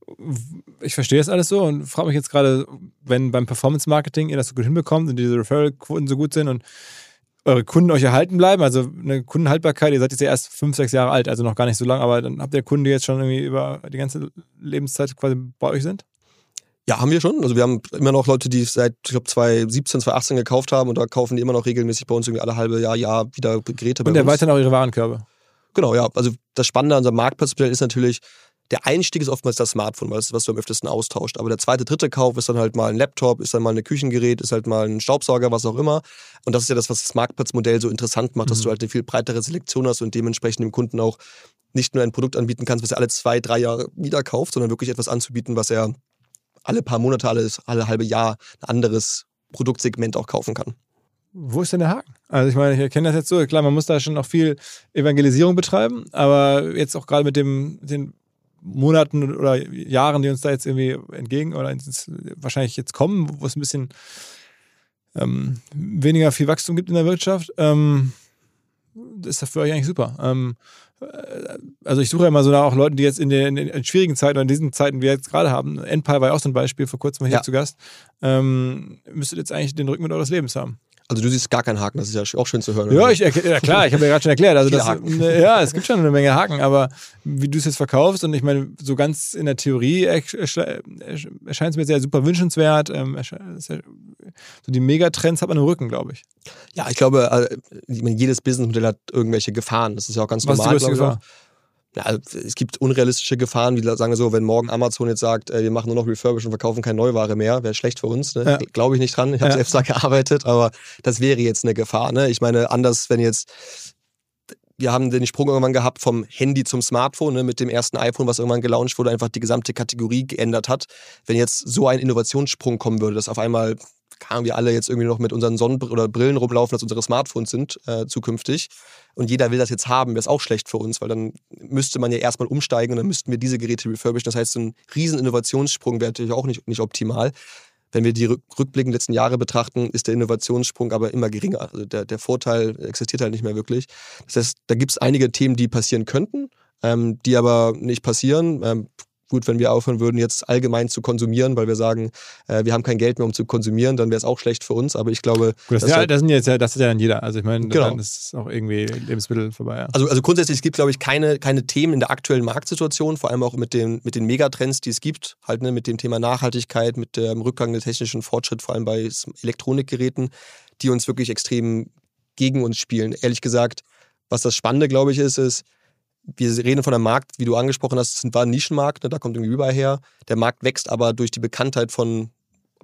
Ich verstehe das alles so und frage mich jetzt gerade, wenn beim Performance-Marketing ihr das so gut hinbekommt und diese Referral-Quoten so gut sind und eure Kunden euch erhalten bleiben, also eine Kundenhaltbarkeit, ihr seid jetzt ja erst fünf, sechs Jahre alt, also noch gar nicht so lang, aber dann habt ihr Kunden, die jetzt schon irgendwie über die ganze Lebenszeit quasi bei euch sind? Ja, haben wir schon. Also wir haben immer noch Leute, die seit, ich glaube, zwanzig siebzehn, zwanzig achtzehn gekauft haben und da kaufen die immer noch regelmäßig bei uns irgendwie alle halbe Jahr, Jahr wieder Geräte bei uns. Und erweitern auch ihre Warenkörbe. Genau, ja. Also das Spannende an unserem Marktplatzmodell ist natürlich, der Einstieg ist oftmals das Smartphone, weil das ist, was du am öftesten austauscht. Aber der zweite, dritte Kauf ist dann halt mal ein Laptop, ist dann mal ein Küchengerät, ist halt mal ein Staubsauger, was auch immer. Und das ist ja das, was das Marktplatzmodell so interessant macht, mhm. dass du halt eine viel breitere Selektion hast und dementsprechend dem Kunden auch nicht nur ein Produkt anbieten kannst, was er alle zwei, drei Jahre wieder kauft, sondern wirklich etwas anzubieten, was er alle paar Monate, alle, alle halbe Jahr ein anderes Produktsegment auch kaufen kann. Wo ist denn der Haken? Also ich meine, ich erkenne das jetzt so, klar, man muss da schon noch viel Evangelisierung betreiben, aber jetzt auch gerade mit dem, den Monaten oder Jahren, die uns da jetzt irgendwie entgegen oder ins, wahrscheinlich jetzt kommen, wo es ein bisschen ähm, weniger viel Wachstum gibt in der Wirtschaft, ähm, das ist das für euch eigentlich super. Ähm, also ich suche ja immer so nach auch Leuten, die jetzt in den, in den schwierigen Zeiten oder in diesen Zeiten, die wir jetzt gerade haben, Empire war ja auch so ein Beispiel, vor kurzem mal hier ja. zu Gast, ähm, müsstet jetzt eigentlich den Rücken mit eures Lebens haben. Also du siehst gar keinen Haken, das ist ja auch schön zu hören. Ja, ich, ja klar, ich habe ja gerade schon erklärt. Also das, ja, es gibt schon eine Menge Haken, aber wie du es jetzt verkaufst und ich meine, so ganz in der Theorie erscheint es mir sehr super wünschenswert. So die Megatrends hat man im Rücken, glaube ich. Ja, ich glaube, jedes Businessmodell hat irgendwelche Gefahren. Das ist ja auch ganz normal. Was ist die größte Gefahr? Ja, es gibt unrealistische Gefahren, wie sagen wir so, wenn morgen Amazon jetzt sagt, wir machen nur noch Refurbish und verkaufen keine Neuware mehr, wäre schlecht für uns. Ne? Ja. Glaube ich nicht dran. Ich habe ja. selbst da gearbeitet, aber das wäre jetzt eine Gefahr. Ne? Ich meine, anders, wenn jetzt, wir haben den Sprung irgendwann gehabt vom Handy zum Smartphone, ne? mit dem ersten iPhone, was irgendwann gelauncht wurde, einfach die gesamte Kategorie geändert hat. Wenn jetzt so ein Innovationssprung kommen würde, dass auf einmal kamen wir alle jetzt irgendwie noch mit unseren Sonnenbrillen oder Brillen rumlaufen, dass unsere Smartphones sind äh, zukünftig. Und jeder will das jetzt haben, wäre es auch schlecht für uns, weil dann müsste man ja erstmal umsteigen und dann müssten wir diese Geräte refurbischen. Das heißt, so ein riesen Innovationssprung wäre natürlich auch nicht, nicht optimal. Wenn wir die rückblickenden letzten Jahre betrachten, ist der Innovationssprung aber immer geringer. Also der, der Vorteil existiert halt nicht mehr wirklich. Das heißt, da gibt es einige Themen, die passieren könnten, ähm, die aber nicht passieren. Ähm, Gut, wenn wir aufhören würden, jetzt allgemein zu konsumieren, weil wir sagen, äh, wir haben kein Geld mehr, um zu konsumieren, dann wäre es auch schlecht für uns. Aber ich glaube, gut, das, ja, das, sind jetzt ja, das ist ja dann jeder. Also ich meine, genau. dann ist auch irgendwie Lebensmittel vorbei. Ja. Also, also grundsätzlich, es gibt, glaube ich, keine, keine Themen in der aktuellen Marktsituation, vor allem auch mit den, mit den Megatrends, die es gibt, halt ne, mit dem Thema Nachhaltigkeit, mit dem Rückgang des technischen Fortschritts, vor allem bei Elektronikgeräten, die uns wirklich extrem gegen uns spielen. Ehrlich gesagt, was das Spannende, glaube ich, ist, ist, wir reden von einem Markt, wie du angesprochen hast, es war ein Nischenmarkt, ne, da kommt irgendwie überall her. Der Markt wächst aber durch die Bekanntheit von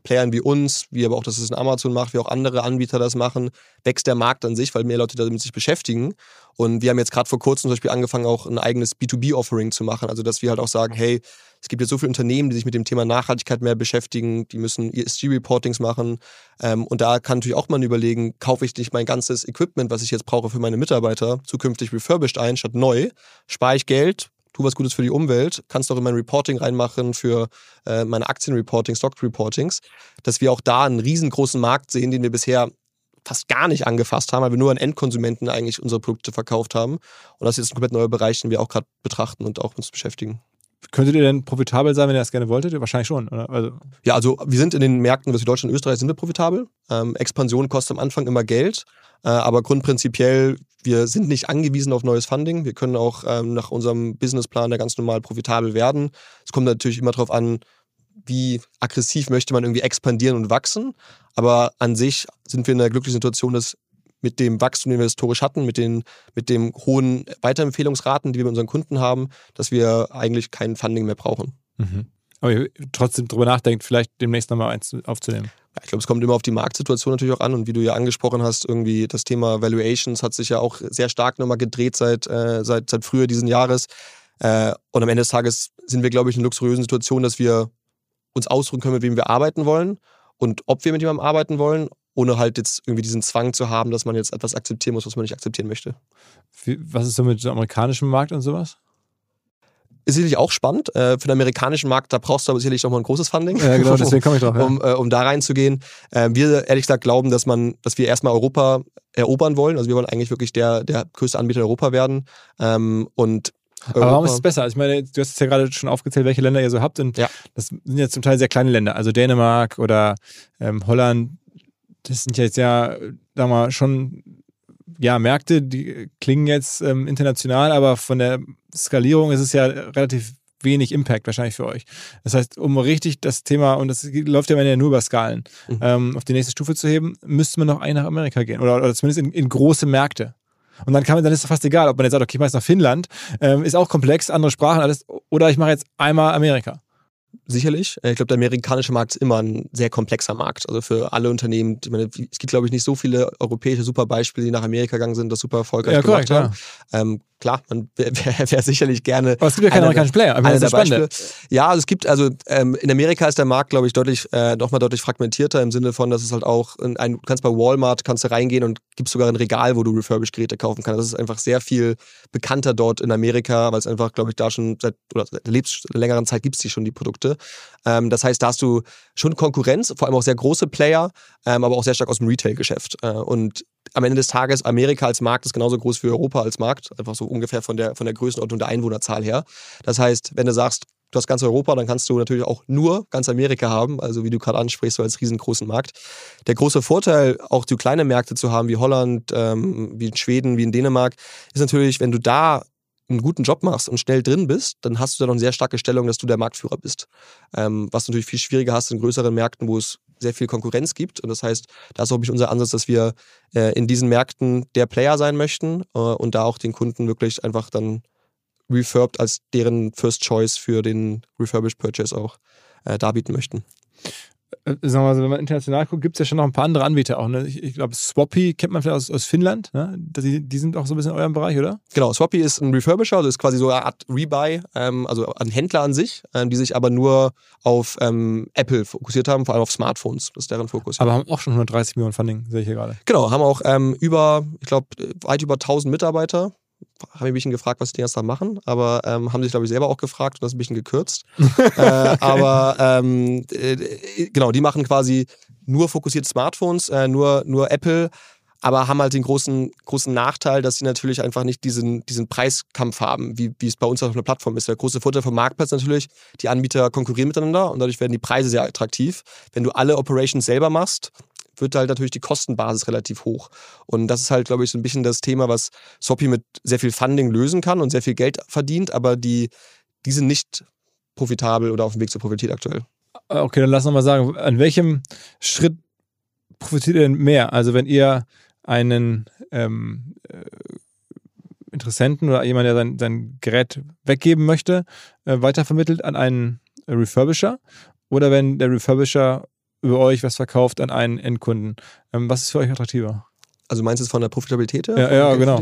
Playern wie uns, wie aber auch, dass es in Amazon macht, wie auch andere Anbieter das machen, wächst der Markt an sich, weil mehr Leute damit sich beschäftigen. Und wir haben jetzt gerade vor kurzem zum Beispiel angefangen, auch ein eigenes B zwei B-Offering zu machen. Also, dass wir halt auch sagen, hey, es gibt jetzt so viele Unternehmen, die sich mit dem Thema Nachhaltigkeit mehr beschäftigen, die müssen E S G-Reportings machen. Ähm, und da kann natürlich auch mal überlegen, kaufe ich nicht mein ganzes Equipment, was ich jetzt brauche für meine Mitarbeiter, zukünftig refurbished ein, statt neu, spare ich Geld, tu was Gutes für die Umwelt, kannst auch in mein Reporting reinmachen für äh, meine Aktienreporting, Stock-Reportings, dass wir auch da einen riesengroßen Markt sehen, den wir bisher fast gar nicht angefasst haben, weil wir nur an Endkonsumenten eigentlich unsere Produkte verkauft haben. Und das ist jetzt ein komplett neuer Bereich, den wir auch gerade betrachten und auch uns beschäftigen. Könntet ihr denn profitabel sein, wenn ihr das gerne wolltet? Wahrscheinlich schon, oder? Also ja, also wir sind in den Märkten, was wie Deutschland und Österreich, sind wir profitabel. Ähm, Expansion kostet am Anfang immer Geld, äh, aber grundprinzipiell, wir sind nicht angewiesen auf neues Funding. Wir können auch ähm, nach unserem Businessplan da ganz normal profitabel werden. Es kommt natürlich immer darauf an, wie aggressiv möchte man irgendwie expandieren und wachsen. Aber an sich sind wir in einer glücklichen Situation, dass mit dem Wachstum, den wir historisch hatten, mit den, mit den hohen Weiterempfehlungsraten, die wir mit unseren Kunden haben, dass wir eigentlich kein Funding mehr brauchen. Mhm. Aber ihr trotzdem drüber nachdenkt, vielleicht demnächst nochmal eins aufzunehmen. Ja, ich glaube, es kommt immer auf die Marktsituation natürlich auch an und wie du ja angesprochen hast, irgendwie das Thema Valuations hat sich ja auch sehr stark nochmal gedreht seit, äh, seit, seit früher diesen Jahres. Äh, und am Ende des Tages sind wir, glaube ich, in einer luxuriösen Situation, dass wir uns ausruhen können, mit wem wir arbeiten wollen und ob wir mit jemandem arbeiten wollen, ohne halt jetzt irgendwie diesen Zwang zu haben, dass man jetzt etwas akzeptieren muss, was man nicht akzeptieren möchte. Was ist so mit dem amerikanischen Markt und sowas? Ist sicherlich auch spannend. Äh, für den amerikanischen Markt, da brauchst du aber sicherlich nochmal ein großes Funding. Ja, genau, deswegen komme ich drauf. Ja. Um, äh, um da reinzugehen. Äh, wir ehrlich gesagt glauben, dass man, dass wir erstmal Europa erobern wollen. Also wir wollen eigentlich wirklich der, der größte Anbieter in Europa werden. Ähm, und Aber warum ist es besser? Also ich meine, du hast es ja gerade schon aufgezählt, welche Länder ihr so habt. Und ja. das sind ja zum Teil sehr kleine Länder. Also Dänemark oder ähm, Holland. Das sind ja jetzt ja, sagen wir mal, schon ja, Märkte, die klingen jetzt ähm, international, aber von der Skalierung ist es ja relativ wenig Impact wahrscheinlich für euch. Das heißt, um richtig das Thema, und das läuft ja nur über Skalen, mhm. ähm, auf die nächste Stufe zu heben, müsste man noch eigentlich nach Amerika gehen oder, oder zumindest in, in große Märkte. Und dann kann man, dann ist es fast egal, ob man jetzt sagt, okay, ich mache jetzt nach Finnland, ähm, ist auch komplex, andere Sprachen, alles, oder ich mache jetzt einmal Amerika. Sicherlich. Ich glaube, der amerikanische Markt ist immer ein sehr komplexer Markt. Also für alle Unternehmen, ich meine, es gibt, glaube ich, nicht so viele europäische Superbeispiele, die nach Amerika gegangen sind, das super erfolgreich ja, gemacht korrekt, haben. Ja. Ähm, klar, man wäre wär sicherlich gerne. Aber es gibt ja keine amerikanischen Player. Eine der Beispiele. Ja, also es gibt, also ähm, in Amerika ist der Markt, glaube ich, deutlich, äh, nochmal deutlich fragmentierter im Sinne von, dass es halt auch, in ein, du kannst bei Walmart, kannst du reingehen und gibt sogar ein Regal, wo du Refurbished-Geräte kaufen kannst. Das ist einfach sehr viel bekannter dort in Amerika, weil es einfach, glaube ich, da schon seit, oder seit lebst, längeren Zeit gibt es die schon, die Produkte. Ähm, das heißt, da hast du schon Konkurrenz, vor allem auch sehr große Player, ähm, aber auch sehr stark aus dem Retail-Geschäft. Äh, und am Ende des Tages, Amerika als Markt ist genauso groß wie Europa als Markt, einfach so ungefähr von der, von der Größenordnung der Einwohnerzahl her. Das heißt, wenn du sagst, du hast ganz Europa, dann kannst du natürlich auch nur ganz Amerika haben, also wie du gerade ansprichst, so als riesengroßen Markt. Der große Vorteil, auch so kleine Märkte zu haben, wie Holland, ähm, wie in Schweden, wie in Dänemark, ist natürlich, wenn du da einen guten Job machst und schnell drin bist, dann hast du da noch eine sehr starke Stellung, dass du der Marktführer bist. Ähm, was du natürlich viel schwieriger hast in größeren Märkten, wo es sehr viel Konkurrenz gibt. Und das heißt, da ist auch unser Ansatz, dass wir äh, in diesen Märkten der Player sein möchten äh, und da auch den Kunden wirklich einfach dann refurbed als deren First Choice für den Refurbished Purchase auch äh, darbieten möchten. Sagen wir mal, wenn man international guckt, gibt es ja schon noch ein paar andere Anbieter auch. Ne? Ich, ich glaube, Swappy kennt man vielleicht aus, aus Finnland. Ne? Die, die sind auch so ein bisschen in eurem Bereich, oder? Genau, Swappy ist ein Refurbisher, also ist quasi so eine Art Rebuy, ähm, also ein Händler an sich, ähm, die sich aber nur auf ähm, Apple fokussiert haben, vor allem auf Smartphones. Das ist deren Fokus. Aber haben auch schon hundertdreißig Millionen Funding, sehe ich hier gerade. Genau, haben auch ähm, über, ich glaube, weit über tausend Mitarbeiter. Habe ich ein bisschen gefragt, was die jetzt da machen, aber ähm, haben sich, glaube ich, selber auch gefragt und das ein bisschen gekürzt. äh, aber ähm, äh, genau, die machen quasi nur fokussierte Smartphones, äh, nur, nur Apple, aber haben halt den großen, großen Nachteil, dass sie natürlich einfach nicht diesen, diesen Preiskampf haben, wie, wie es bei uns auf einer Plattform ist. Der große Vorteil vom Marktplatz natürlich, die Anbieter konkurrieren miteinander und dadurch werden die Preise sehr attraktiv. Wenn du alle Operations selber machst, wird halt natürlich die Kostenbasis relativ hoch. Und das ist halt, glaube ich, so ein bisschen das Thema, was Swappy mit sehr viel Funding lösen kann und sehr viel Geld verdient, aber die, die sind nicht profitabel oder auf dem Weg zur Profitabilität aktuell. Okay, dann lass noch mal sagen, an welchem Schritt profitiert ihr denn mehr? Also wenn ihr einen ähm, äh, Interessenten oder jemand, der sein, sein Gerät weggeben möchte, äh, weitervermittelt an einen Refurbisher, oder wenn der Refurbisher über euch was verkauft an einen Endkunden. Ähm, was ist für euch attraktiver? Also meinst du es von der Profitabilität her? Ja, ja genau.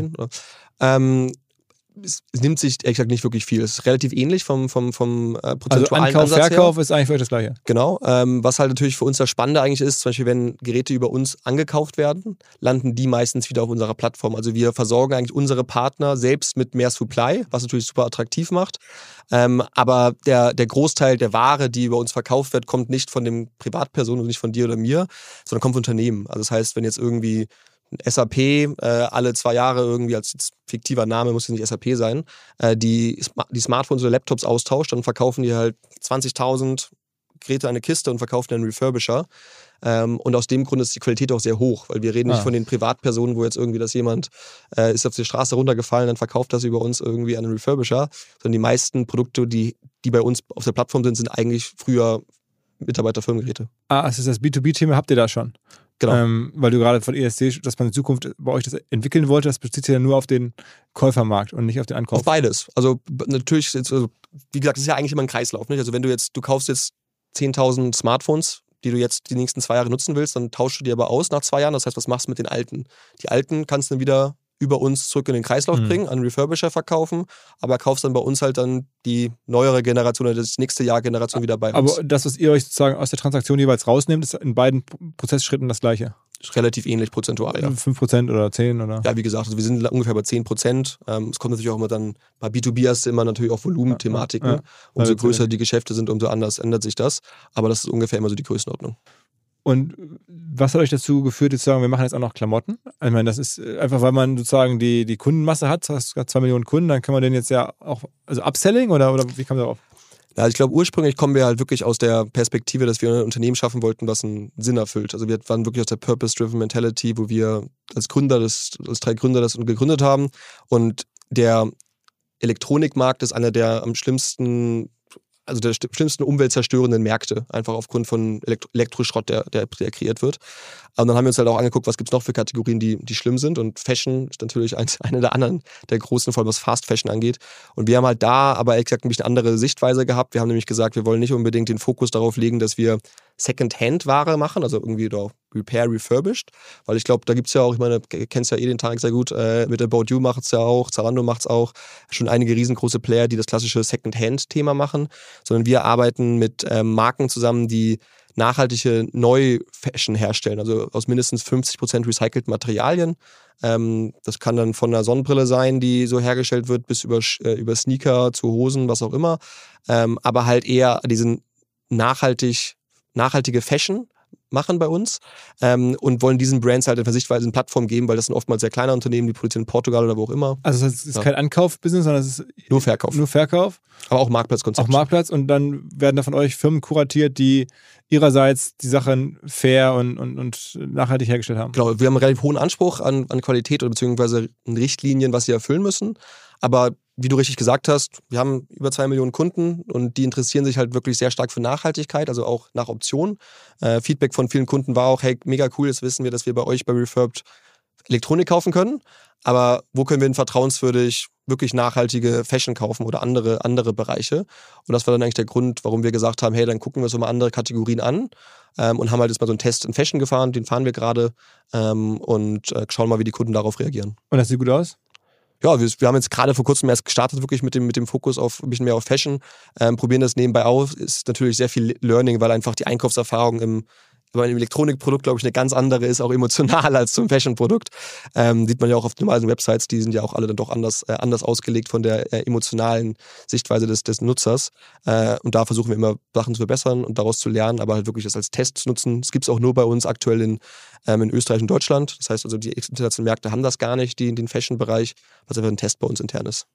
Ähm, es, es nimmt sich ehrlich gesagt nicht wirklich viel. Es ist relativ ähnlich vom, vom, vom äh, prozentualen Also Ankauf, Ansatz Verkauf her. ist eigentlich für euch das Gleiche. Genau. Ähm, was halt natürlich für uns das Spannende eigentlich ist, zum Beispiel wenn Geräte über uns angekauft werden, landen die meistens wieder auf unserer Plattform. Also wir versorgen eigentlich unsere Partner selbst mit mehr Supply, was natürlich super attraktiv macht. Ähm, aber der, der Großteil der Ware, die über uns verkauft wird, kommt nicht von den Privatpersonen und nicht von dir oder mir, sondern kommt von Unternehmen. Also das heißt, wenn jetzt irgendwie S A P äh, alle zwei Jahre irgendwie als jetzt fiktiver Name, muss jetzt nicht S A P sein, äh, die, die Smartphones oder Laptops austauscht, dann verkaufen die halt zwanzigtausend Geräte eine Kiste und verkaufen einen Refurbisher. Ähm, und aus dem Grund ist die Qualität auch sehr hoch, weil wir reden ah. nicht von den Privatpersonen, wo jetzt irgendwie das jemand äh, ist auf die Straße runtergefallen, dann verkauft das über uns irgendwie an einen Refurbisher, sondern die meisten Produkte, die, die bei uns auf der Plattform sind, sind eigentlich früher Mitarbeiterfirmengeräte. Ah, also das B zwei B-Thema habt ihr da schon? Genau. Ähm, weil du gerade von E S D, dass man in Zukunft bei euch das entwickeln wollte, das bezieht sich ja nur auf den Käufermarkt und nicht auf den Ankauf. Auf beides. Also natürlich, jetzt, also, wie gesagt, das ist ja eigentlich immer ein Kreislauf. Nicht? Also wenn du jetzt, du kaufst jetzt zehntausend Smartphones, die du jetzt die nächsten zwei Jahre nutzen willst, dann tauschst du die aber aus nach zwei Jahren. Das heißt, was machst du mit den alten? Die alten kannst du dann wieder über uns zurück in den Kreislauf mhm. bringen, an Refurbisher verkaufen, aber kaufst dann bei uns halt dann die neuere Generation oder das nächste Jahr Generation wieder bei uns. Aber das, was ihr euch sozusagen aus der Transaktion jeweils rausnehmt, ist in beiden Prozessschritten das Gleiche? Ist relativ ähnlich prozentual, ja. fünf Prozent oder zehn oder? Ja, wie gesagt, also wir sind ungefähr bei zehn Prozent. Ähm, es kommt natürlich auch immer dann, bei B zwei B hast du immer natürlich auch Volumenthematiken. Ja, ja, ja. Umso ja, größer die Geschäfte sind, umso anders ändert sich das. Aber das ist ungefähr immer so die Größenordnung. Und was hat euch dazu geführt, jetzt zu sagen, wir machen jetzt auch noch Klamotten? Ich meine, das ist einfach, weil man sozusagen die, die Kundenmasse hat, du hast zwei Millionen Kunden, dann kann man den jetzt ja auch, also Upselling oder, oder wie kam darauf? Ja, ich glaube, ursprünglich kommen wir halt wirklich aus der Perspektive, dass wir ein Unternehmen schaffen wollten, was einen Sinn erfüllt. Also wir waren wirklich aus der Purpose-Driven Mentality, wo wir als Gründer, das, als drei Gründer das gegründet haben. Und der Elektronikmarkt ist einer der am schlimmsten also der schlimmsten umweltzerstörenden Märkte, einfach aufgrund von Elektro- Elektroschrott, der, der, der kreiert wird. Und dann haben wir uns halt auch angeguckt, was gibt es noch für Kategorien, die, die schlimm sind. Und Fashion ist natürlich eins, eine der anderen, der großen, vor allem was Fast Fashion angeht. Und wir haben halt da aber ehrlich gesagt ein bisschen andere Sichtweise gehabt. Wir haben nämlich gesagt, wir wollen nicht unbedingt den Fokus darauf legen, dass wir Second-Hand-Ware machen, also irgendwie da Repair, Refurbished, weil ich glaube, da gibt es ja auch, ich meine, du kennst ja eh den Tag sehr gut, äh, mit About You macht es ja auch, Zalando macht es auch, schon einige riesengroße Player, die das klassische Second-Hand-Thema machen, sondern wir arbeiten mit ähm, Marken zusammen, die nachhaltige Neu-Fashion herstellen, also aus mindestens fünfzig Prozent recycelten Materialien. Ähm, das kann dann von einer Sonnenbrille sein, die so hergestellt wird, bis über, äh, über Sneaker zu Hosen, was auch immer, ähm, aber halt eher diesen nachhaltig nachhaltige Fashion machen bei uns ähm, und wollen diesen Brands halt in Sichtweise eine Plattform geben, weil das sind oftmals sehr kleine Unternehmen, die produzieren in Portugal oder wo auch immer. Also das ist ja. kein Ankauf-Business, sondern es ist nur Verkauf. Nur Verkauf. Aber auch Marktplatzkonzept. Auch Marktplatz und dann werden da von euch Firmen kuratiert, die ihrerseits die Sachen fair und, und, und nachhaltig hergestellt haben. Genau, wir haben einen relativ hohen Anspruch an, an Qualität oder beziehungsweise Richtlinien, was sie erfüllen müssen, aber wie du richtig gesagt hast, wir haben über zwei Millionen Kunden und die interessieren sich halt wirklich sehr stark für Nachhaltigkeit, also auch nach Optionen. Äh, Feedback von vielen Kunden war auch, hey, mega cool, jetzt wissen wir, dass wir bei euch bei Refurbed Elektronik kaufen können, aber wo können wir denn vertrauenswürdig wirklich nachhaltige Fashion kaufen oder andere, andere Bereiche? Und das war dann eigentlich der Grund, warum wir gesagt haben, hey, dann gucken wir uns mal andere Kategorien an ähm, und haben halt jetzt mal so einen Test in Fashion gefahren, den fahren wir gerade ähm, und äh, schauen mal, wie die Kunden darauf reagieren. Und das sieht gut aus? Ja, wir, wir haben jetzt gerade vor kurzem erst gestartet, wirklich mit dem, mit dem Fokus auf ein bisschen mehr auf Fashion. Ähm, probieren das nebenbei aus. Ist natürlich sehr viel Learning, weil einfach die Einkaufserfahrung im, bei einem Elektronikprodukt, glaube ich, eine ganz andere ist, auch emotional als zum Fashion-Produkt. Ähm, sieht man ja auch auf normalen Websites, die sind ja auch alle dann doch anders, äh, anders ausgelegt von der äh, emotionalen Sichtweise des, des Nutzers. Äh, und da versuchen wir immer Sachen zu verbessern und daraus zu lernen, aber halt wirklich das als Test zu nutzen. Das gibt es auch nur bei uns aktuell in, ähm, in Österreich und Deutschland. Das heißt also, die internationalen Märkte haben das gar nicht, die, den Fashion-Bereich, was einfach ein Test bei uns intern ist.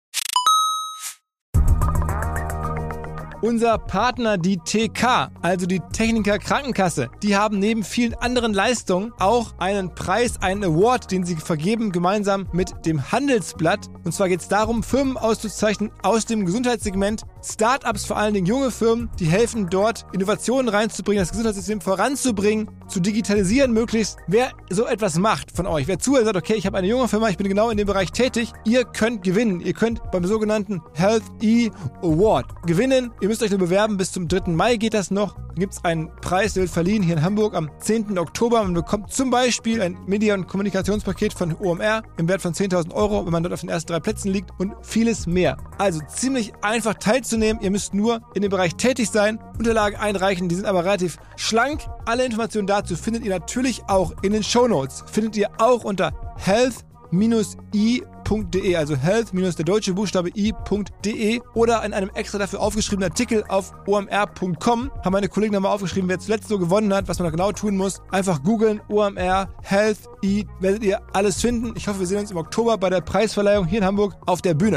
Unser Partner, die T K, also die Techniker Krankenkasse, die haben neben vielen anderen Leistungen auch einen Preis, einen Award, den sie vergeben, gemeinsam mit dem Handelsblatt. Und zwar geht es darum, Firmen auszuzeichnen aus dem Gesundheitssegment, Startups, vor allen Dingen junge Firmen, die helfen dort, Innovationen reinzubringen, das Gesundheitssystem voranzubringen, zu digitalisieren möglichst. Wer so etwas macht von euch, wer zuhört und sagt, okay, ich habe eine junge Firma, ich bin genau in dem Bereich tätig, ihr könnt gewinnen. Ihr könnt beim sogenannten Health E Award gewinnen. Ihr müsst euch nur bewerben, bis zum dritten Mai geht das noch. Da gibt es einen Preis, der wird verliehen hier in Hamburg am zehnten Oktober. Man bekommt zum Beispiel ein Media- und Kommunikationspaket von O M R im Wert von zehntausend Euro, wenn man dort auf den ersten drei Plätzen liegt und vieles mehr. Also ziemlich einfach teilzunehmen. Ihr müsst nur in dem Bereich tätig sein, Unterlagen einreichen, die sind aber relativ schlank. Alle Informationen dazu findet ihr natürlich auch in den Shownotes. Findet ihr auch unter health i punkt de, also health der deutsche Buchstabe i punkt de oder in einem extra dafür aufgeschriebenen Artikel auf o m r punkt com haben meine Kollegen nochmal aufgeschrieben, wer zuletzt so gewonnen hat, was man da genau tun muss. Einfach googeln, O M R, Health E, werdet ihr alles finden. Ich hoffe, wir sehen uns im Oktober bei der Preisverleihung hier in Hamburg auf der Bühne.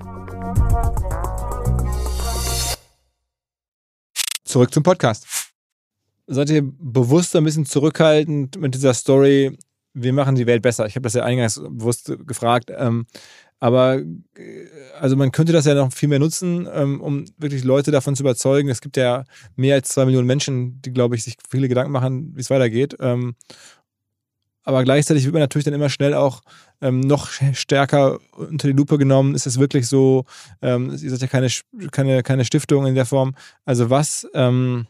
Zurück zum Podcast. Seid ihr bewusst ein bisschen zurückhaltend mit dieser Story, wir machen die Welt besser? Ich habe das ja eingangs bewusst gefragt. Ähm, aber also man könnte das ja noch viel mehr nutzen, ähm, um wirklich Leute davon zu überzeugen. Es gibt ja mehr als zwei Millionen Menschen, die, glaube ich, sich viele Gedanken machen, wie es weitergeht. Ähm, aber gleichzeitig wird man natürlich dann immer schnell auch ähm, noch stärker unter die Lupe genommen. Ist es wirklich so? Ähm, ihr seid ja keine, keine, keine Stiftung in der Form. Also was ähm,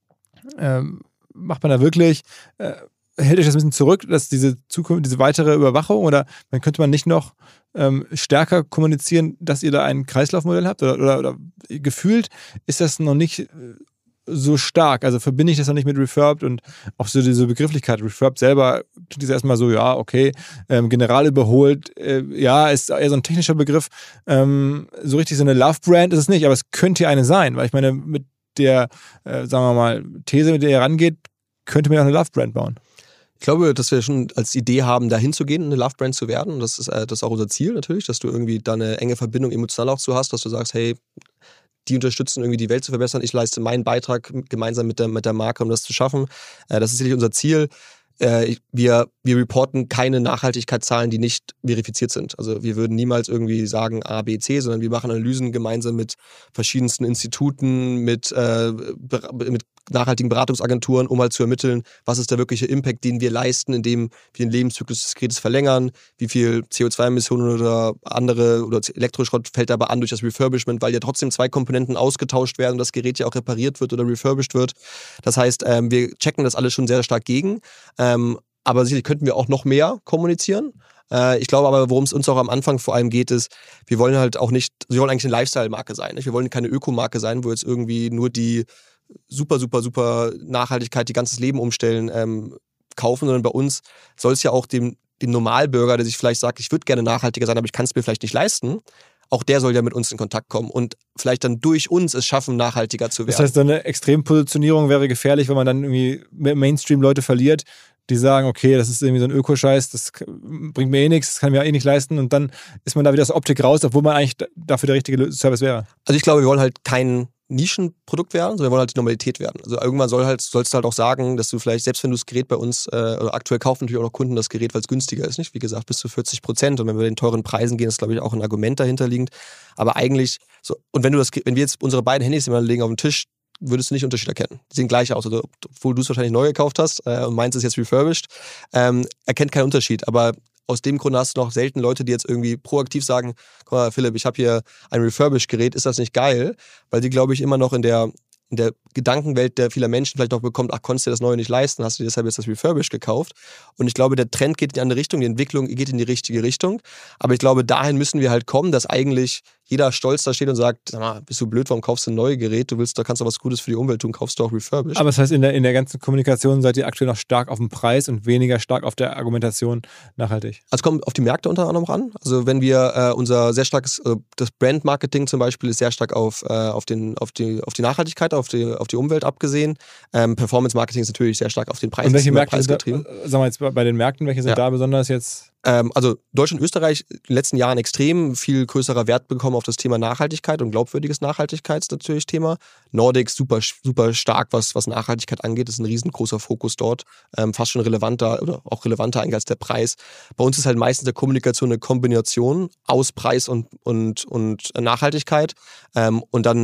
ähm, macht man da wirklich? Äh, hält euch das ein bisschen zurück, dass diese Zukunft, diese weitere Überwachung, oder dann könnte man nicht noch ähm, stärker kommunizieren, dass ihr da ein Kreislaufmodell habt? Oder, oder, oder gefühlt ist das noch nicht so stark. Also verbinde ich das noch nicht mit Refurbed und auch so diese Begrifflichkeit. Refurbed selber tut das erstmal so, ja, okay, ähm, general überholt, äh, ja, ist eher so ein technischer Begriff. Ähm, so richtig so eine Love-Brand ist es nicht, aber es könnte ja eine sein, weil ich meine, mit der, äh, sagen wir mal, These, mit der ihr rangeht, könnte man ja auch eine Love-Brand bauen. Ich glaube, dass wir schon als Idee haben, da hinzugehen, eine Love-Brand zu werden. Und das ist, äh, das ist auch unser Ziel natürlich, dass du irgendwie da eine enge Verbindung emotional auch zu hast, dass du sagst, hey, die unterstützen irgendwie die Welt zu verbessern. Ich leiste meinen Beitrag gemeinsam mit der, mit der Marke, um das zu schaffen. Äh, das ist sicherlich unser Ziel. Äh, wir, wir reporten keine Nachhaltigkeitszahlen, die nicht verifiziert sind. Also wir würden niemals irgendwie sagen A, B, C, sondern wir machen Analysen gemeinsam mit verschiedensten Instituten, mit, äh, mit nachhaltigen Beratungsagenturen, um halt zu ermitteln, was ist der wirkliche Impact, den wir leisten, indem wir den Lebenszyklus des Gerätes verlängern, wie viel C O zwei Emissionen oder andere oder Elektroschrott fällt dabei an durch das Refurbishment, weil ja trotzdem zwei Komponenten ausgetauscht werden und das Gerät ja auch repariert wird oder refurbished wird. Das heißt, ähm, wir checken das alles schon sehr stark gegen, ähm, aber sicherlich könnten wir auch noch mehr kommunizieren. Äh, ich glaube aber, worum es uns auch am Anfang vor allem geht, ist, wir wollen halt auch nicht, wir wollen eigentlich eine Lifestyle-Marke sein. Nicht? Wir wollen keine Ökomarke sein, wo jetzt irgendwie nur die super, super, super Nachhaltigkeit, die ganzes Leben umstellen, ähm, kaufen, sondern bei uns soll es ja auch dem, dem Normalbürger, der sich vielleicht sagt, ich würde gerne nachhaltiger sein, aber ich kann es mir vielleicht nicht leisten, auch der soll ja mit uns in Kontakt kommen und vielleicht dann durch uns es schaffen, nachhaltiger zu werden. Das heißt, so eine Extrempositionierung wäre gefährlich, wenn man dann irgendwie Mainstream-Leute verliert, die sagen, okay, das ist irgendwie so ein Ökoscheiß, das bringt mir eh nichts, das kann mir eh nicht leisten und dann ist man da wieder aus der Optik raus, obwohl man eigentlich dafür der richtige Service wäre. Also ich glaube, wir wollen halt keinen Nischenprodukt werden, sondern wir wollen halt die Normalität werden. Also irgendwann soll halt, sollst du halt auch sagen, dass du vielleicht, selbst wenn du das Gerät bei uns, äh, oder aktuell kaufen natürlich auch noch Kunden das Gerät, weil es günstiger ist, nicht? Wie gesagt, bis zu vierzig Prozent. Und wenn wir bei den teuren Preisen gehen, ist, glaube ich, auch ein Argument dahinterliegend. Aber eigentlich, so, und wenn du das, wenn wir jetzt unsere beiden Handys immer legen auf den Tisch, würdest du nicht Unterschied erkennen. Die sehen gleich aus. Also, obwohl du es wahrscheinlich neu gekauft hast äh, und meins ist jetzt refurbished, ähm, erkennt keinen Unterschied. Aber aus dem Grunde hast du noch selten Leute, die jetzt irgendwie proaktiv sagen, guck mal, Philipp, ich habe hier ein Refurbished-Gerät, ist das nicht geil? Weil die, glaube ich, immer noch in der, in der Gedankenwelt der vieler Menschen vielleicht noch bekommt, ach, konntest du dir das Neue nicht leisten, hast du dir deshalb jetzt das Refurbished gekauft? Und ich glaube, der Trend geht in die andere Richtung, die Entwicklung geht in die richtige Richtung. Aber ich glaube, dahin müssen wir halt kommen, dass eigentlich jeder stolz da steht und sagt, sag mal, bist du blöd, warum kaufst du ein neues Gerät? Du willst, da kannst du was Gutes für die Umwelt tun, kaufst du auch refurbished. Aber das heißt, in der, in der ganzen Kommunikation seid ihr aktuell noch stark auf den Preis und weniger stark auf der Argumentation nachhaltig? Also kommt auf die Märkte unter anderem ran. Also wenn wir äh, unser sehr starkes, äh, das Brand-Marketing zum Beispiel ist sehr stark auf, äh, auf, den, auf, die, auf die Nachhaltigkeit, auf die, auf die Umwelt abgesehen. Ähm, Performance-Marketing ist natürlich sehr stark auf den Preis, und welche Märkte Preis sind getrieben. Da, sagen wir jetzt bei den Märkten, welche sind ja. da besonders jetzt? Ähm, also Deutschland und Österreich in den letzten Jahren extrem viel größerer Wert bekommen auf das Thema Nachhaltigkeit und glaubwürdiges Nachhaltigkeits natürlich Thema. Nordics super, super stark, was, was Nachhaltigkeit angeht. Das ist ein riesengroßer Fokus dort. Ähm, fast schon relevanter oder auch relevanter eigentlich als der Preis. Bei uns ist halt meistens der Kommunikation eine Kombination aus Preis und, und, und Nachhaltigkeit. Ähm, und dann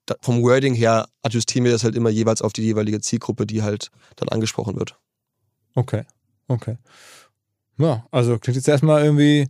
da, vom Wording her adjustieren wir das halt immer jeweils auf die jeweilige Zielgruppe, die halt dann angesprochen wird. Okay, okay. Ja, also klingt jetzt erstmal irgendwie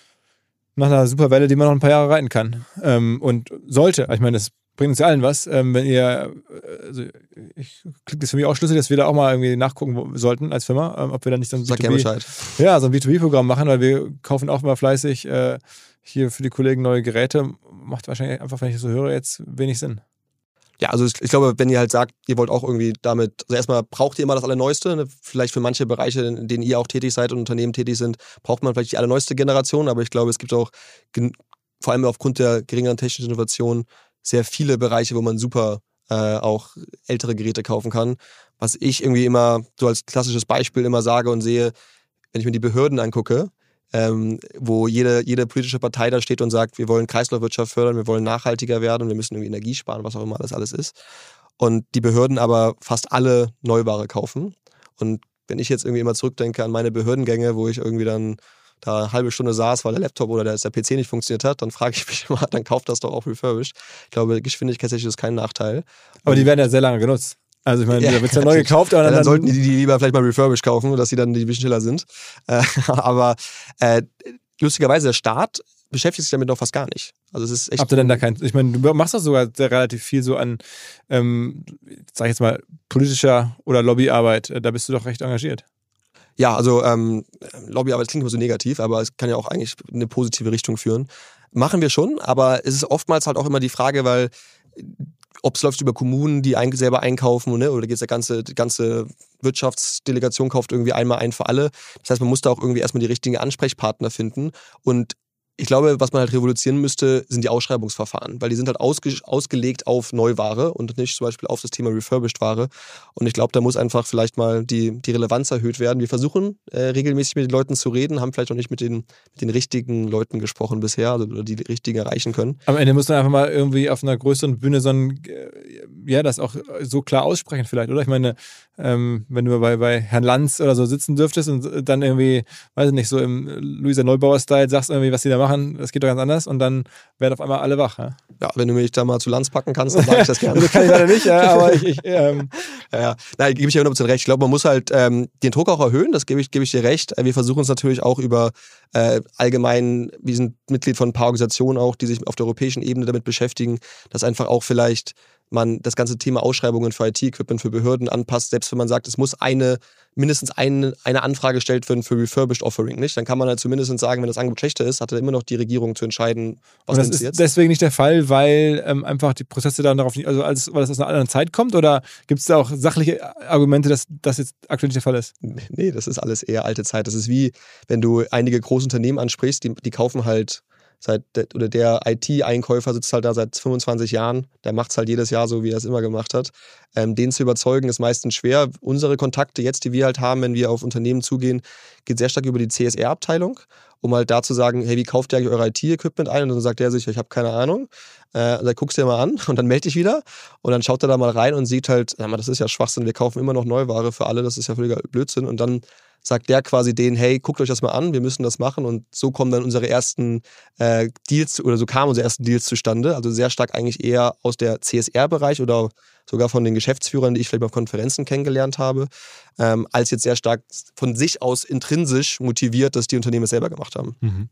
nach einer super Welle, die man noch ein paar Jahre reiten kann. Ähm, und sollte. Ich meine, das bringt uns ja allen was. Ähm, wenn ihr, also ich klingt das für mich auch schlüssig, dass wir da auch mal irgendwie nachgucken wo, sollten als Firma, ähm, ob wir da nicht so ein Sag B zwei B, gerne Bescheid. ja, so ein B zwei B-Programm machen, weil wir kaufen auch immer fleißig äh, hier für die Kollegen neue Geräte. Macht wahrscheinlich einfach, wenn ich das so höre, jetzt wenig Sinn. Ja, also ich, ich glaube, wenn ihr halt sagt, ihr wollt auch irgendwie damit, also erstmal braucht ihr immer das Allerneueste, ne? Vielleicht für manche Bereiche, in denen ihr auch tätig seid und Unternehmen tätig sind, braucht man vielleicht die allerneueste Generation, aber ich glaube, es gibt auch, gen- vor allem aufgrund der geringeren technischen Innovation, sehr viele Bereiche, wo man super äh, auch ältere Geräte kaufen kann. Was ich irgendwie immer so als klassisches Beispiel immer sage und sehe, wenn ich mir die Behörden angucke, Ähm, wo jede, jede politische Partei da steht und sagt, wir wollen Kreislaufwirtschaft fördern, wir wollen nachhaltiger werden und wir müssen irgendwie Energie sparen, was auch immer das alles ist. Und die Behörden aber fast alle Neuware kaufen. Und wenn ich jetzt irgendwie immer zurückdenke an meine Behördengänge, wo ich irgendwie dann da eine halbe Stunde saß, weil der Laptop oder der, der P C nicht funktioniert hat, dann frage ich mich immer, dann kauft das doch auch refurbished. Ich glaube, geschwindigkeitstechnisch ist kein Nachteil. Aber und die werden ja sehr lange genutzt. Also ich meine, ja, da wird es ja neu gekauft. Aber ja, dann, dann sollten die die lieber vielleicht mal refurbished kaufen, dass sie dann die bisschen schneller sind. Äh, aber äh, lustigerweise, der Staat beschäftigt sich damit noch fast gar nicht. Also es ist echt. Habt ihr denn da kein, ich meine, du machst doch sogar sehr relativ viel so an, ähm, sag ich jetzt mal, politischer oder Lobbyarbeit. Da bist du doch recht engagiert. Ja, also ähm, Lobbyarbeit klingt immer so negativ, aber es kann ja auch eigentlich in eine positive Richtung führen. Machen wir schon, aber es ist oftmals halt auch immer die Frage, weil ob es läuft über Kommunen, die ein, selber einkaufen, ne? Oder geht es der ganze, die ganze Wirtschaftsdelegation kauft irgendwie einmal ein für alle. Das heißt, man muss da auch irgendwie erstmal die richtigen Ansprechpartner finden. Und ich glaube, was man halt revolutionieren müsste, sind die Ausschreibungsverfahren, weil die sind halt ausge- ausgelegt auf Neuware und nicht zum Beispiel auf das Thema Refurbished-Ware. Und ich glaube, da muss einfach vielleicht mal die, die Relevanz erhöht werden. Wir versuchen äh, regelmäßig mit den Leuten zu reden, haben vielleicht auch nicht mit den, mit den richtigen Leuten gesprochen bisher, also, oder die richtigen erreichen können. Am Ende muss man einfach mal irgendwie auf einer größeren Bühne so ein, ja, das auch so klar aussprechen vielleicht, oder? Ich meine, ähm, wenn du bei, bei Herrn Lanz oder so sitzen dürftest und dann irgendwie, weiß ich nicht, so im Luisa Neubauer-Style sagst irgendwie, was die da machen, das geht doch ganz anders und dann werden auf einmal alle wach. Ja, ja wenn du mich da mal zu Lanz packen kannst, dann sage ich das gerne. Also kann ich leider nicht, ja, aber ich... ich ähm ja, ja, nein, gebe ich dir hundert Prozent recht. Ich glaube, man muss halt ähm, den Druck auch erhöhen, das gebe ich, gebe ich dir recht. Wir versuchen es natürlich auch über äh, allgemein, wir sind Mitglied von ein paar Organisationen auch, die sich auf der europäischen Ebene damit beschäftigen, dass einfach auch vielleicht man das ganze Thema Ausschreibungen für I T-Equipment für Behörden anpasst, selbst wenn man sagt, es muss eine mindestens eine, eine Anfrage gestellt werden für Refurbished Offering, nicht? Dann kann man halt zumindest sagen, wenn das Angebot schlechter ist, hat dann immer noch die Regierung zu entscheiden, was das ist ist jetzt. Deswegen nicht der Fall, weil ähm, einfach die Prozesse dann darauf nicht, also alles, weil das aus einer anderen Zeit kommt, oder gibt es da auch sachliche Argumente, dass das jetzt aktuell nicht der Fall ist? Nee, das ist alles eher alte Zeit. Das ist wie, wenn du einige große Unternehmen ansprichst, die, die kaufen halt seit, oder der I T-Einkäufer sitzt halt da seit fünfundzwanzig Jahren, der macht es halt jedes Jahr so, wie er es immer gemacht hat. Ähm, den zu überzeugen ist meistens schwer. Unsere Kontakte jetzt, die wir halt haben, wenn wir auf Unternehmen zugehen, geht sehr stark über die C S R-Abteilung, um halt da zu sagen, hey, wie kauft ihr eigentlich euer I T-Equipment ein? Und dann sagt der sich, ich habe keine Ahnung. Äh, und dann guckst du dir mal an und dann melde dich wieder. Und dann schaut er da mal rein und sieht halt, ja, das ist ja Schwachsinn, wir kaufen immer noch Neuware für alle, das ist ja völliger Blödsinn. Und dann sagt der quasi denen, hey, guckt euch das mal an, wir müssen das machen. Und so kommen dann unsere ersten äh, Deals, oder so kamen unsere ersten Deals zustande. Also sehr stark eigentlich eher aus der C S R-Bereich oder sogar von den Geschäftsführern, die ich vielleicht mal auf Konferenzen kennengelernt habe, ähm, als jetzt sehr stark von sich aus intrinsisch motiviert, dass die Unternehmen es selber gemacht haben. Mhm.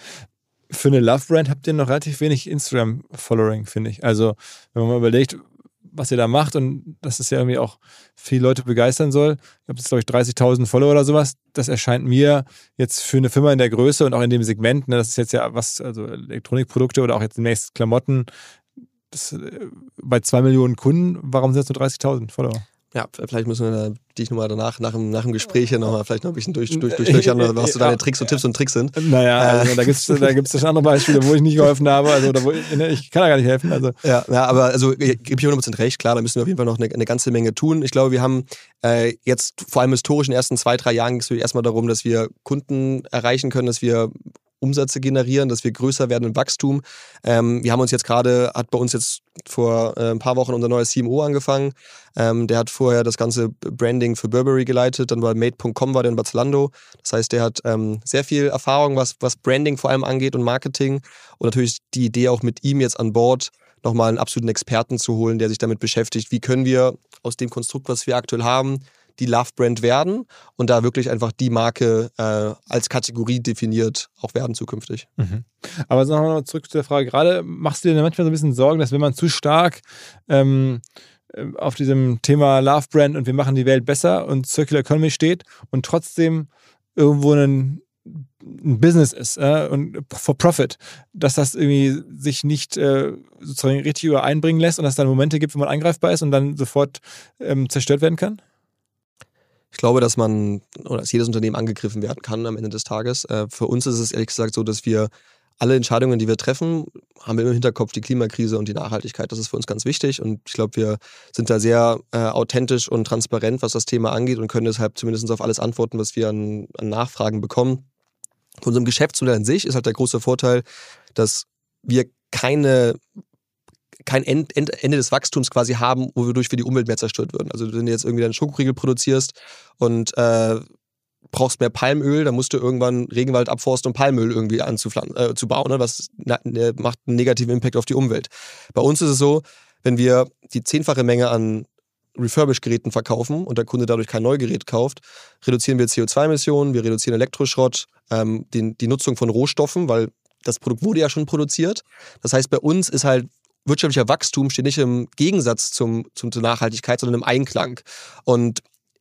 Für eine Love-Brand habt ihr noch relativ wenig Instagram-Following, finde ich. Also, wenn man mal überlegt, was ihr da macht und dass es ja irgendwie auch viele Leute begeistern soll. Ich habe jetzt, glaube ich, dreißigtausend Follower oder sowas. Das erscheint mir jetzt für eine Firma in der Größe und auch in dem Segment, ne, das ist jetzt ja was, also Elektronikprodukte oder auch jetzt demnächst Klamotten, das, bei zwei Millionen Kunden, warum sind es nur dreißigtausend Follower? Ja, vielleicht müssen wir da, dich nochmal danach, nach dem, nach dem Gespräch hier nochmal vielleicht noch ein bisschen durch, durch, durchlöchern, was so deine Tricks und Tipps und Tricks sind. Naja, also da gibt es da gibt's schon andere Beispiele, wo ich nicht geholfen habe, also oder wo ich, ich kann da gar nicht helfen. Also. Ja, ja, aber also gebe ich hundert Prozent recht, klar, da müssen wir auf jeden Fall noch eine, eine ganze Menge tun. Ich glaube, wir haben äh, jetzt vor allem historisch in den ersten zwei, drei Jahren ging es erstmal darum, dass wir Kunden erreichen können, dass wir Umsätze generieren, dass wir größer werden im Wachstum. Ähm, wir haben uns jetzt gerade, hat bei uns jetzt vor äh, ein paar Wochen unser neuer C M O angefangen. Ähm, der hat vorher das ganze Branding für Burberry geleitet, dann bei Made Punkt com war der in Zalando. Das heißt, der hat ähm, sehr viel Erfahrung, was, was Branding vor allem angeht und Marketing. Und natürlich die Idee auch mit ihm jetzt an Bord, nochmal einen absoluten Experten zu holen, der sich damit beschäftigt, wie können wir aus dem Konstrukt, was wir aktuell haben, die Love-Brand werden und da wirklich einfach die Marke äh, als Kategorie definiert auch werden zukünftig. Mhm. Aber noch mal zurück zu der Frage, gerade machst du dir manchmal so ein bisschen Sorgen, dass wenn man zu stark ähm, auf diesem Thema Love-Brand und wir machen die Welt besser und Circular Economy steht und trotzdem irgendwo ein, ein Business ist äh, und for profit, dass das irgendwie sich nicht äh, sozusagen richtig übereinbringen lässt und dass es dann Momente gibt, wo man angreifbar ist und dann sofort ähm, zerstört werden kann? Ich glaube, dass man oder dass jedes Unternehmen angegriffen werden kann am Ende des Tages. Äh, für uns ist es ehrlich gesagt so, dass wir alle Entscheidungen, die wir treffen, haben wir immer im Hinterkopf die Klimakrise und die Nachhaltigkeit. Das ist für uns ganz wichtig und ich glaube, wir sind da sehr äh, authentisch und transparent, was das Thema angeht und können deshalb zumindest auf alles antworten, was wir an, an Nachfragen bekommen. Von unserem Geschäftsmodell an sich ist halt der große Vorteil, dass wir keine kein End, End, Ende des Wachstums quasi haben, wodurch wir die Umwelt mehr zerstört würden. Also wenn du jetzt irgendwie deinen Schokoriegel produzierst und äh, brauchst mehr Palmöl, dann musst du irgendwann Regenwald abforsten, um Palmöl irgendwie anzupflanzen, äh, zu bauen. Ne? Was na, ne, macht einen negativen Impact auf die Umwelt. Bei uns ist es so, wenn wir die zehnfache Menge an Refurbish-Geräten verkaufen und der Kunde dadurch kein Neugerät kauft, reduzieren wir C O zwei Emissionen, wir reduzieren Elektroschrott, ähm, den, die Nutzung von Rohstoffen, weil das Produkt wurde ja schon produziert. Das heißt, bei uns ist halt wirtschaftlicher Wachstum steht nicht im Gegensatz zum, zum, zur Nachhaltigkeit, sondern im Einklang. Und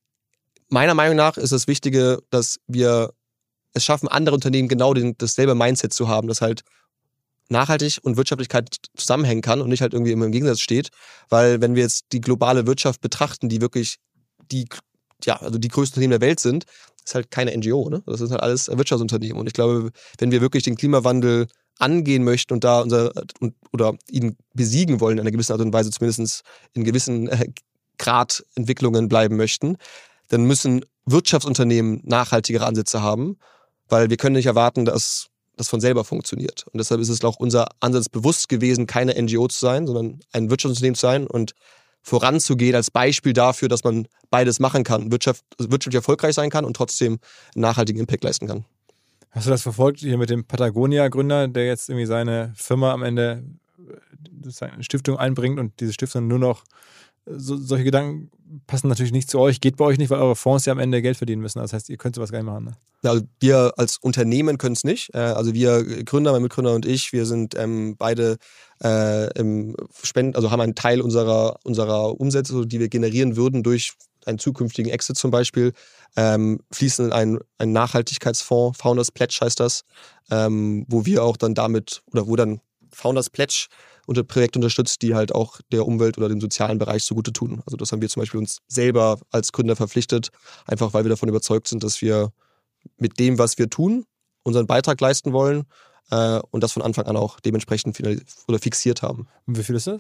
meiner Meinung nach ist das Wichtige, dass wir es schaffen, andere Unternehmen genau den, dasselbe Mindset zu haben, dass halt nachhaltig und Wirtschaftlichkeit zusammenhängen kann und nicht halt irgendwie immer im Gegensatz steht. Weil wenn wir jetzt die globale Wirtschaft betrachten, die wirklich die, ja, also die größten Unternehmen der Welt sind, ist halt keine N G O, ne? Das sind halt alles Wirtschaftsunternehmen. Und ich glaube, wenn wir wirklich den Klimawandel angehen möchten und da unser oder ihn besiegen wollen in einer gewissen Art und Weise, zumindest in gewissen äh, Gradentwicklungen bleiben möchten, dann müssen Wirtschaftsunternehmen nachhaltigere Ansätze haben, weil wir können nicht erwarten, dass das von selber funktioniert. Und deshalb ist es auch unser Ansatz bewusst gewesen, keine N G O zu sein, sondern ein Wirtschaftsunternehmen zu sein und voranzugehen als Beispiel dafür, dass man beides machen kann, Wirtschaft, wirtschaftlich erfolgreich sein kann und trotzdem einen nachhaltigen Impact leisten kann. Hast du das verfolgt hier mit dem Patagonia-Gründer, der jetzt irgendwie seine Firma am Ende sozusagen eine Stiftung einbringt und diese Stiftung nur noch so, solche Gedanken passen natürlich nicht zu euch, geht bei euch nicht, weil eure Fonds ja am Ende Geld verdienen müssen. Das heißt, ihr könnt sowas gar nicht machen. Ne? Also wir als Unternehmen können es nicht. Also wir Gründer, mein Mitgründer und ich, wir sind ähm, beide äh, im Spenden, also haben einen Teil unserer, unserer Umsätze, die wir generieren würden durch einen zukünftigen Exit zum Beispiel, ähm, fließen in einen, einen Nachhaltigkeitsfonds, Founders Pledge heißt das, ähm, wo wir auch dann damit, oder wo dann Founders Pledge unter Projekte unterstützt, die halt auch der Umwelt oder dem sozialen Bereich zugute tun. Also das haben wir zum Beispiel uns selber als Gründer verpflichtet, einfach weil wir davon überzeugt sind, dass wir mit dem, was wir tun, unseren Beitrag leisten wollen äh, und das von Anfang an auch dementsprechend finalis- oder fixiert haben. Und wie viel ist das?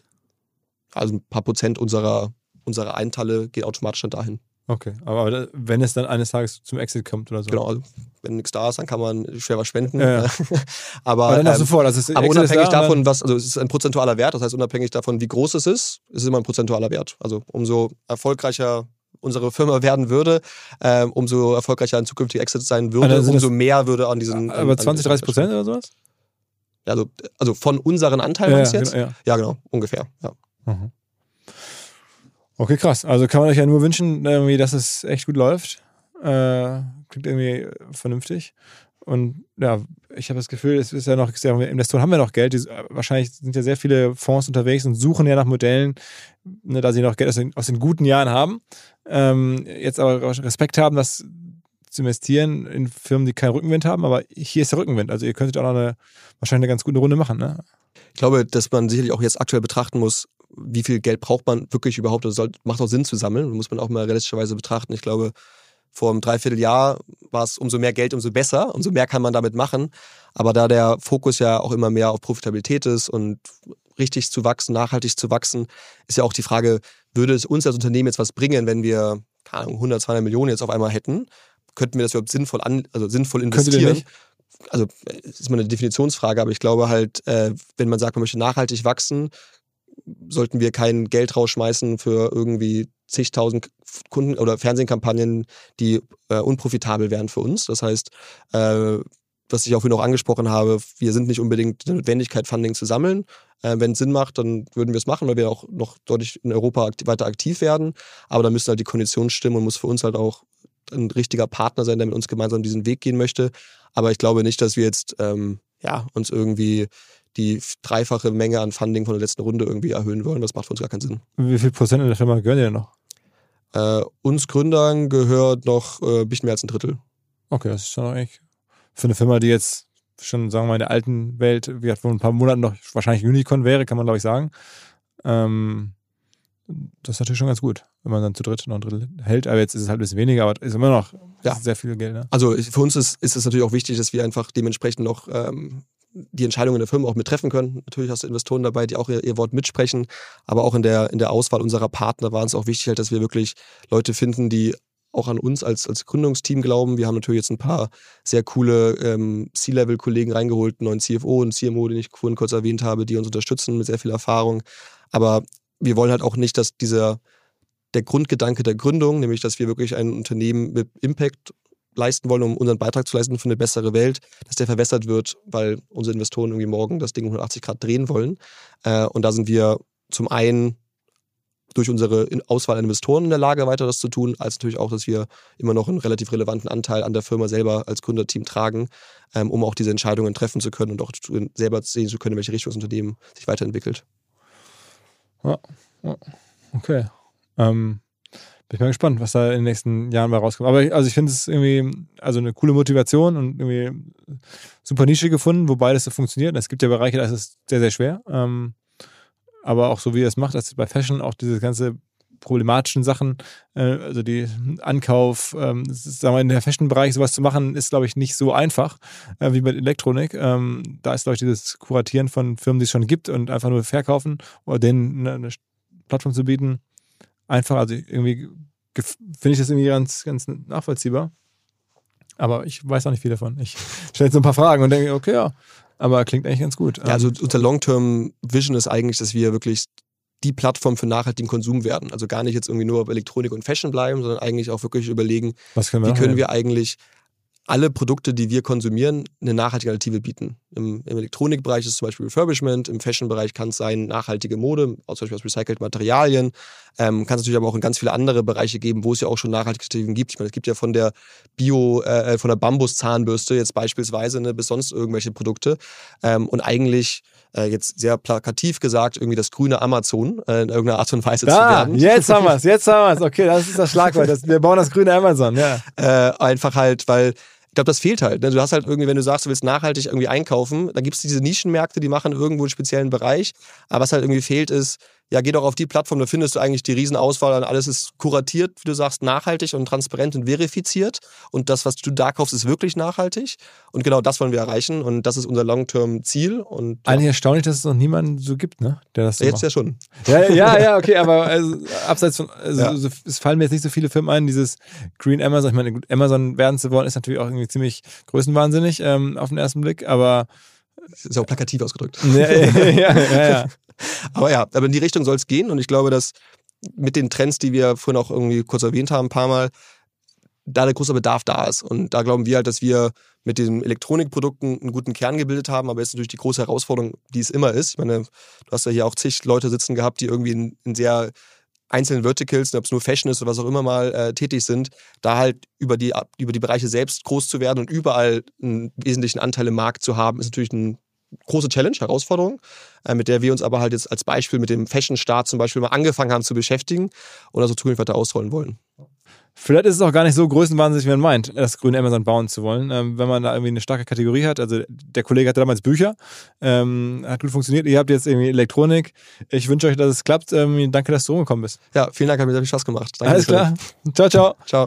Also ein paar Prozent unserer, unserer Einteile geht automatisch dann dahin. Okay, aber wenn es dann eines Tages zum Exit kommt oder so. Genau, also wenn nichts da ist, dann kann man schwer was spenden. Ja, ja. aber aber dann auch ähm, sofort. Also es aber Exit unabhängig da davon, was, also es ist ein prozentualer Wert, das heißt unabhängig davon, wie groß es ist, ist es immer ein prozentualer Wert. Also umso erfolgreicher unsere Firma werden würde, ähm, umso erfolgreicher ein zukünftiger Exit sein würde, also umso mehr würde an diesen... Aber an, zwanzig, dreißig Prozent oder sowas? Also, also von unseren Anteilen ja, ja, jetzt? Genau, ja. ja, genau, ungefähr. Ja. Mhm. Okay, krass. Also kann man euch ja nur wünschen, irgendwie, dass es echt gut läuft. Äh, klingt irgendwie vernünftig. Und ja, ich habe das Gefühl, es ist ja noch, ja, Investoren haben ja noch Geld. Die, wahrscheinlich sind ja sehr viele Fonds unterwegs und suchen ja nach Modellen, ne, da sie noch Geld aus den, aus den guten Jahren haben. Ähm, jetzt aber Respekt haben, das zu investieren in Firmen, die keinen Rückenwind haben. Aber hier ist der Rückenwind. Also ihr könntet auch noch eine, wahrscheinlich eine ganz gute Runde machen, ne? Ich glaube, dass man sicherlich auch jetzt aktuell betrachten muss, wie viel Geld braucht man wirklich überhaupt. Das soll, macht auch Sinn zu sammeln. Das muss man auch mal realistischerweise betrachten. Ich glaube, vor einem Dreivierteljahr war es umso mehr Geld, umso besser. Umso mehr kann man damit machen. Aber da der Fokus ja auch immer mehr auf Profitabilität ist und richtig zu wachsen, nachhaltig zu wachsen, ist ja auch die Frage, würde es uns als Unternehmen jetzt was bringen, wenn wir, keine Ahnung, hundert, zweihundert Millionen jetzt auf einmal hätten? Könnten wir das überhaupt sinnvoll, an, also sinnvoll investieren? Also das ist mal eine Definitionsfrage, aber ich glaube halt, äh, wenn man sagt, man möchte nachhaltig wachsen, sollten wir kein Geld rausschmeißen für irgendwie zigtausend Kunden- oder Fernsehkampagnen, die äh, unprofitabel wären für uns. Das heißt, äh, was ich auch vorhin noch angesprochen habe, wir sind nicht unbedingt der Notwendigkeit, Funding zu sammeln. Äh, wenn es Sinn macht, dann würden wir es machen, weil wir auch noch deutlich in Europa aktiv, weiter aktiv werden. Aber da müssen halt die Konditionen stimmen und muss für uns halt auch ein richtiger Partner sein, der mit uns gemeinsam diesen Weg gehen möchte. Aber ich glaube nicht, dass wir jetzt ähm, ja, uns irgendwie die dreifache Menge an Funding von der letzten Runde irgendwie erhöhen wollen. Das macht für uns gar keinen Sinn. Wie viel Prozent in der Firma gehören dir denn noch? Äh, uns Gründern gehört noch äh, ein bisschen mehr als ein Drittel. Okay, das ist schon eigentlich für eine Firma, die jetzt schon, sagen wir mal, in der alten Welt, wie hat vor ein paar Monaten noch wahrscheinlich Unicorn wäre, kann man glaube ich sagen. Ähm, das ist natürlich schon ganz gut, wenn man dann zu dritt noch ein Drittel hält. Aber jetzt ist es halt ein bisschen weniger, aber ist immer noch ja. sehr viel Geld. Ne? Also für uns ist, ist es natürlich auch wichtig, dass wir einfach dementsprechend noch ähm, die Entscheidungen der Firma auch mit treffen können. Natürlich hast du Investoren dabei, die auch ihr, ihr Wort mitsprechen, aber auch in der, in der Auswahl unserer Partner war es auch wichtig, halt, dass wir wirklich Leute finden, die auch an uns als, als Gründungsteam glauben. Wir haben natürlich jetzt ein paar sehr coole ähm, C-Level-Kollegen reingeholt, einen neuen C F O und C M O, den ich vorhin kurz erwähnt habe, die uns unterstützen mit sehr viel Erfahrung. Aber wir wollen halt auch nicht, dass dieser der Grundgedanke der Gründung, nämlich dass wir wirklich ein Unternehmen mit Impact leisten wollen, um unseren Beitrag zu leisten für eine bessere Welt, dass der verwässert wird, weil unsere Investoren irgendwie morgen das Ding hundertachtzig Grad drehen wollen. Äh, und da sind wir zum einen durch unsere Auswahl an Investoren in der Lage, weiter das zu tun, als natürlich auch, dass wir immer noch einen relativ relevanten Anteil an der Firma selber als Gründerteam tragen, ähm, um auch diese Entscheidungen treffen zu können und auch selber sehen zu können, in welche Richtung das Unternehmen sich weiterentwickelt. Ja, okay. Ähm, bin ich mal gespannt, was da in den nächsten Jahren mal rauskommt. Aber ich, also ich finde es irgendwie also eine coole Motivation und irgendwie super Nische gefunden, wo beides so funktioniert. Es gibt ja Bereiche, da ist es sehr, sehr schwer. Ähm, aber auch so, wie er es macht, also bei Fashion auch diese ganze problematischen Sachen, äh, also die Ankauf, ähm, ist, sagen wir, in der Fashion-Bereich sowas zu machen, ist, glaube ich, nicht so einfach äh, wie bei Elektronik. Ähm, da ist, glaube ich, dieses Kuratieren von Firmen, die es schon gibt und einfach nur verkaufen oder denen eine, eine Plattform zu bieten, einfach, also irgendwie finde ich das irgendwie ganz, ganz nachvollziehbar. Aber ich weiß auch nicht viel davon. Ich stelle jetzt so ein paar Fragen und denke, okay, ja, aber klingt eigentlich ganz gut. Ja, also unser Long-Term-Vision ist eigentlich, dass wir wirklich die Plattform für nachhaltigen Konsum werden. Also gar nicht jetzt irgendwie nur auf Elektronik und Fashion bleiben, sondern eigentlich auch wirklich überlegen, Was können wir wie machen? können wir eigentlich alle Produkte, die wir konsumieren, eine nachhaltige Alternative bieten. Im, im Elektronikbereich ist es zum Beispiel Refurbishment, im Fashion-Bereich kann es sein nachhaltige Mode, zum Beispiel aus recycelten Materialien. Ähm, kann es natürlich aber auch in ganz viele andere Bereiche geben, wo es ja auch schon nachhaltige Alternativen gibt. Ich meine, es gibt ja von der Bio, äh, von der Bambus-Zahnbürste jetzt beispielsweise ne, bis sonst irgendwelche Produkte. Ähm, und eigentlich äh, jetzt sehr plakativ gesagt, irgendwie das grüne Amazon äh, in irgendeiner Art und Weise da, zu werden. Jetzt haben wir es, jetzt haben wir es. Okay, das ist das Schlagwort. Das, wir bauen das grüne Amazon, ja. Äh, einfach halt, weil ich glaube, das fehlt halt. Ne? Du hast halt irgendwie, wenn du sagst, du willst nachhaltig irgendwie einkaufen, dann gibt es diese Nischenmärkte, die machen irgendwo einen speziellen Bereich. Aber was halt irgendwie fehlt ist, ja, geh doch auf die Plattform, da findest du eigentlich die Riesenauswahl und alles ist kuratiert, wie du sagst, nachhaltig und transparent und verifiziert. Und das, was du da kaufst, ist wirklich nachhaltig. Und genau das wollen wir erreichen und das ist unser Long-Term-Ziel. Und ja. Eigentlich erstaunlich, dass es noch niemanden so gibt, ne? Der das so Jetzt macht. ja schon. Ja, ja, ja, okay, aber also, abseits von, also, Ja. so, es fallen mir jetzt nicht so viele Firmen ein, dieses Green Amazon, ich meine, gut, Amazon werden zu wollen, ist natürlich auch irgendwie ziemlich größenwahnsinnig ähm, auf den ersten Blick, aber Das ist ja auch plakativ ausgedrückt. ja, ja, ja, ja. Aber ja, aber in die Richtung soll es gehen und ich glaube, dass mit den Trends, die wir vorhin auch irgendwie kurz erwähnt haben, ein paar Mal, da der große Bedarf da ist. Und da glauben wir halt, dass wir mit den Elektronikprodukten einen guten Kern gebildet haben, aber jetzt natürlich die große Herausforderung, die es immer ist. Ich meine, du hast ja hier auch zig Leute sitzen gehabt, die irgendwie in, in sehr einzelnen Verticals, ob es nur Fashion ist oder was auch immer mal äh, tätig sind, da halt über die, über die Bereiche selbst groß zu werden und überall einen wesentlichen Anteil im Markt zu haben, ist natürlich ein große Challenge, Herausforderung, äh, mit der wir uns aber halt jetzt als Beispiel mit dem Fashion-Start zum Beispiel mal angefangen haben zu beschäftigen und also zukünftig weiter ausrollen wollen. Vielleicht ist es auch gar nicht so größenwahnsinnig, wie man meint, das grüne Amazon bauen zu wollen. Ähm, wenn man da irgendwie eine starke Kategorie hat, also der Kollege hatte damals Bücher, ähm, hat gut funktioniert, ihr habt jetzt irgendwie Elektronik. Ich wünsche euch, dass es klappt. Ähm, danke, dass du rumgekommen bist. Ja, vielen Dank, hat mir sehr viel Spaß gemacht. Danke, Alles klar. Ciao, ciao. Ciao.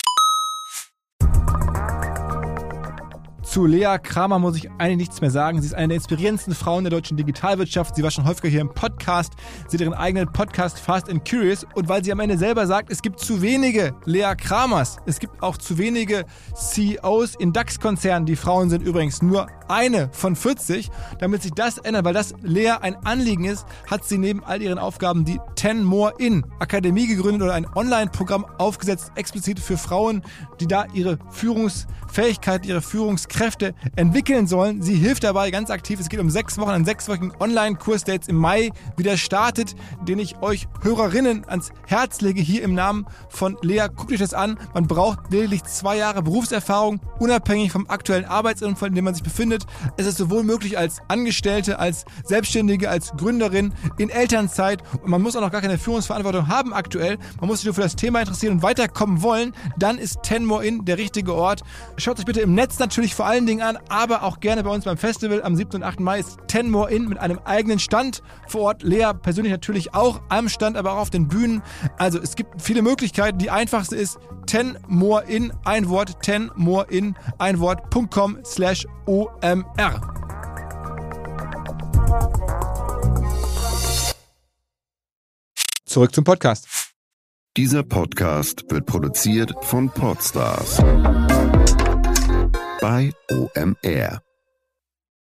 Zu Lea Kramer muss ich eigentlich nichts mehr sagen. Sie ist eine der inspirierendsten Frauen der deutschen Digitalwirtschaft. Sie war schon häufiger hier im Podcast. Sie hat ihren eigenen Podcast Fast and Curious. Und weil sie am Ende selber sagt, es gibt zu wenige Lea Kramers. Es gibt auch zu wenige C E Os in DAX-Konzernen. Die Frauen sind übrigens nur eine von vierzig. Damit sich das ändert, weil das Lea ein Anliegen ist, hat sie neben all ihren Aufgaben die ten more in Akademie gegründet oder ein Online-Programm aufgesetzt, explizit für Frauen, die da ihre Führungsfähigkeit, ihre Führungskräfte entwickeln sollen. Sie hilft dabei ganz aktiv. Es geht um sechs Wochen, einen sechswöchigen Online-Kurs, der jetzt im Mai wieder startet, den ich euch Hörerinnen ans Herz lege, hier im Namen von Lea. Guckt euch das an. Man braucht lediglich zwei Jahre Berufserfahrung, unabhängig vom aktuellen Arbeitsumfeld, in dem man sich befindet. Es ist sowohl möglich als Angestellte, als Selbstständige, als Gründerin, in Elternzeit, und man muss auch noch gar keine Führungsverantwortung haben aktuell. Man muss sich nur für das Thema interessieren und weiterkommen wollen. Dann ist ten more in der richtige Ort. Schaut euch bitte im Netz natürlich vor allen Dingen an, aber auch gerne bei uns beim Festival am siebten und achten Mai ist ten more in mit einem eigenen Stand vor Ort. Lea persönlich natürlich auch am Stand, aber auch auf den Bühnen. Also es gibt viele Möglichkeiten. Die einfachste ist ten more in, ein Wort, ten more in, ein Wort, .com slash omr. Zurück zum Podcast. Dieser Podcast wird produziert von Podstars bei O M R.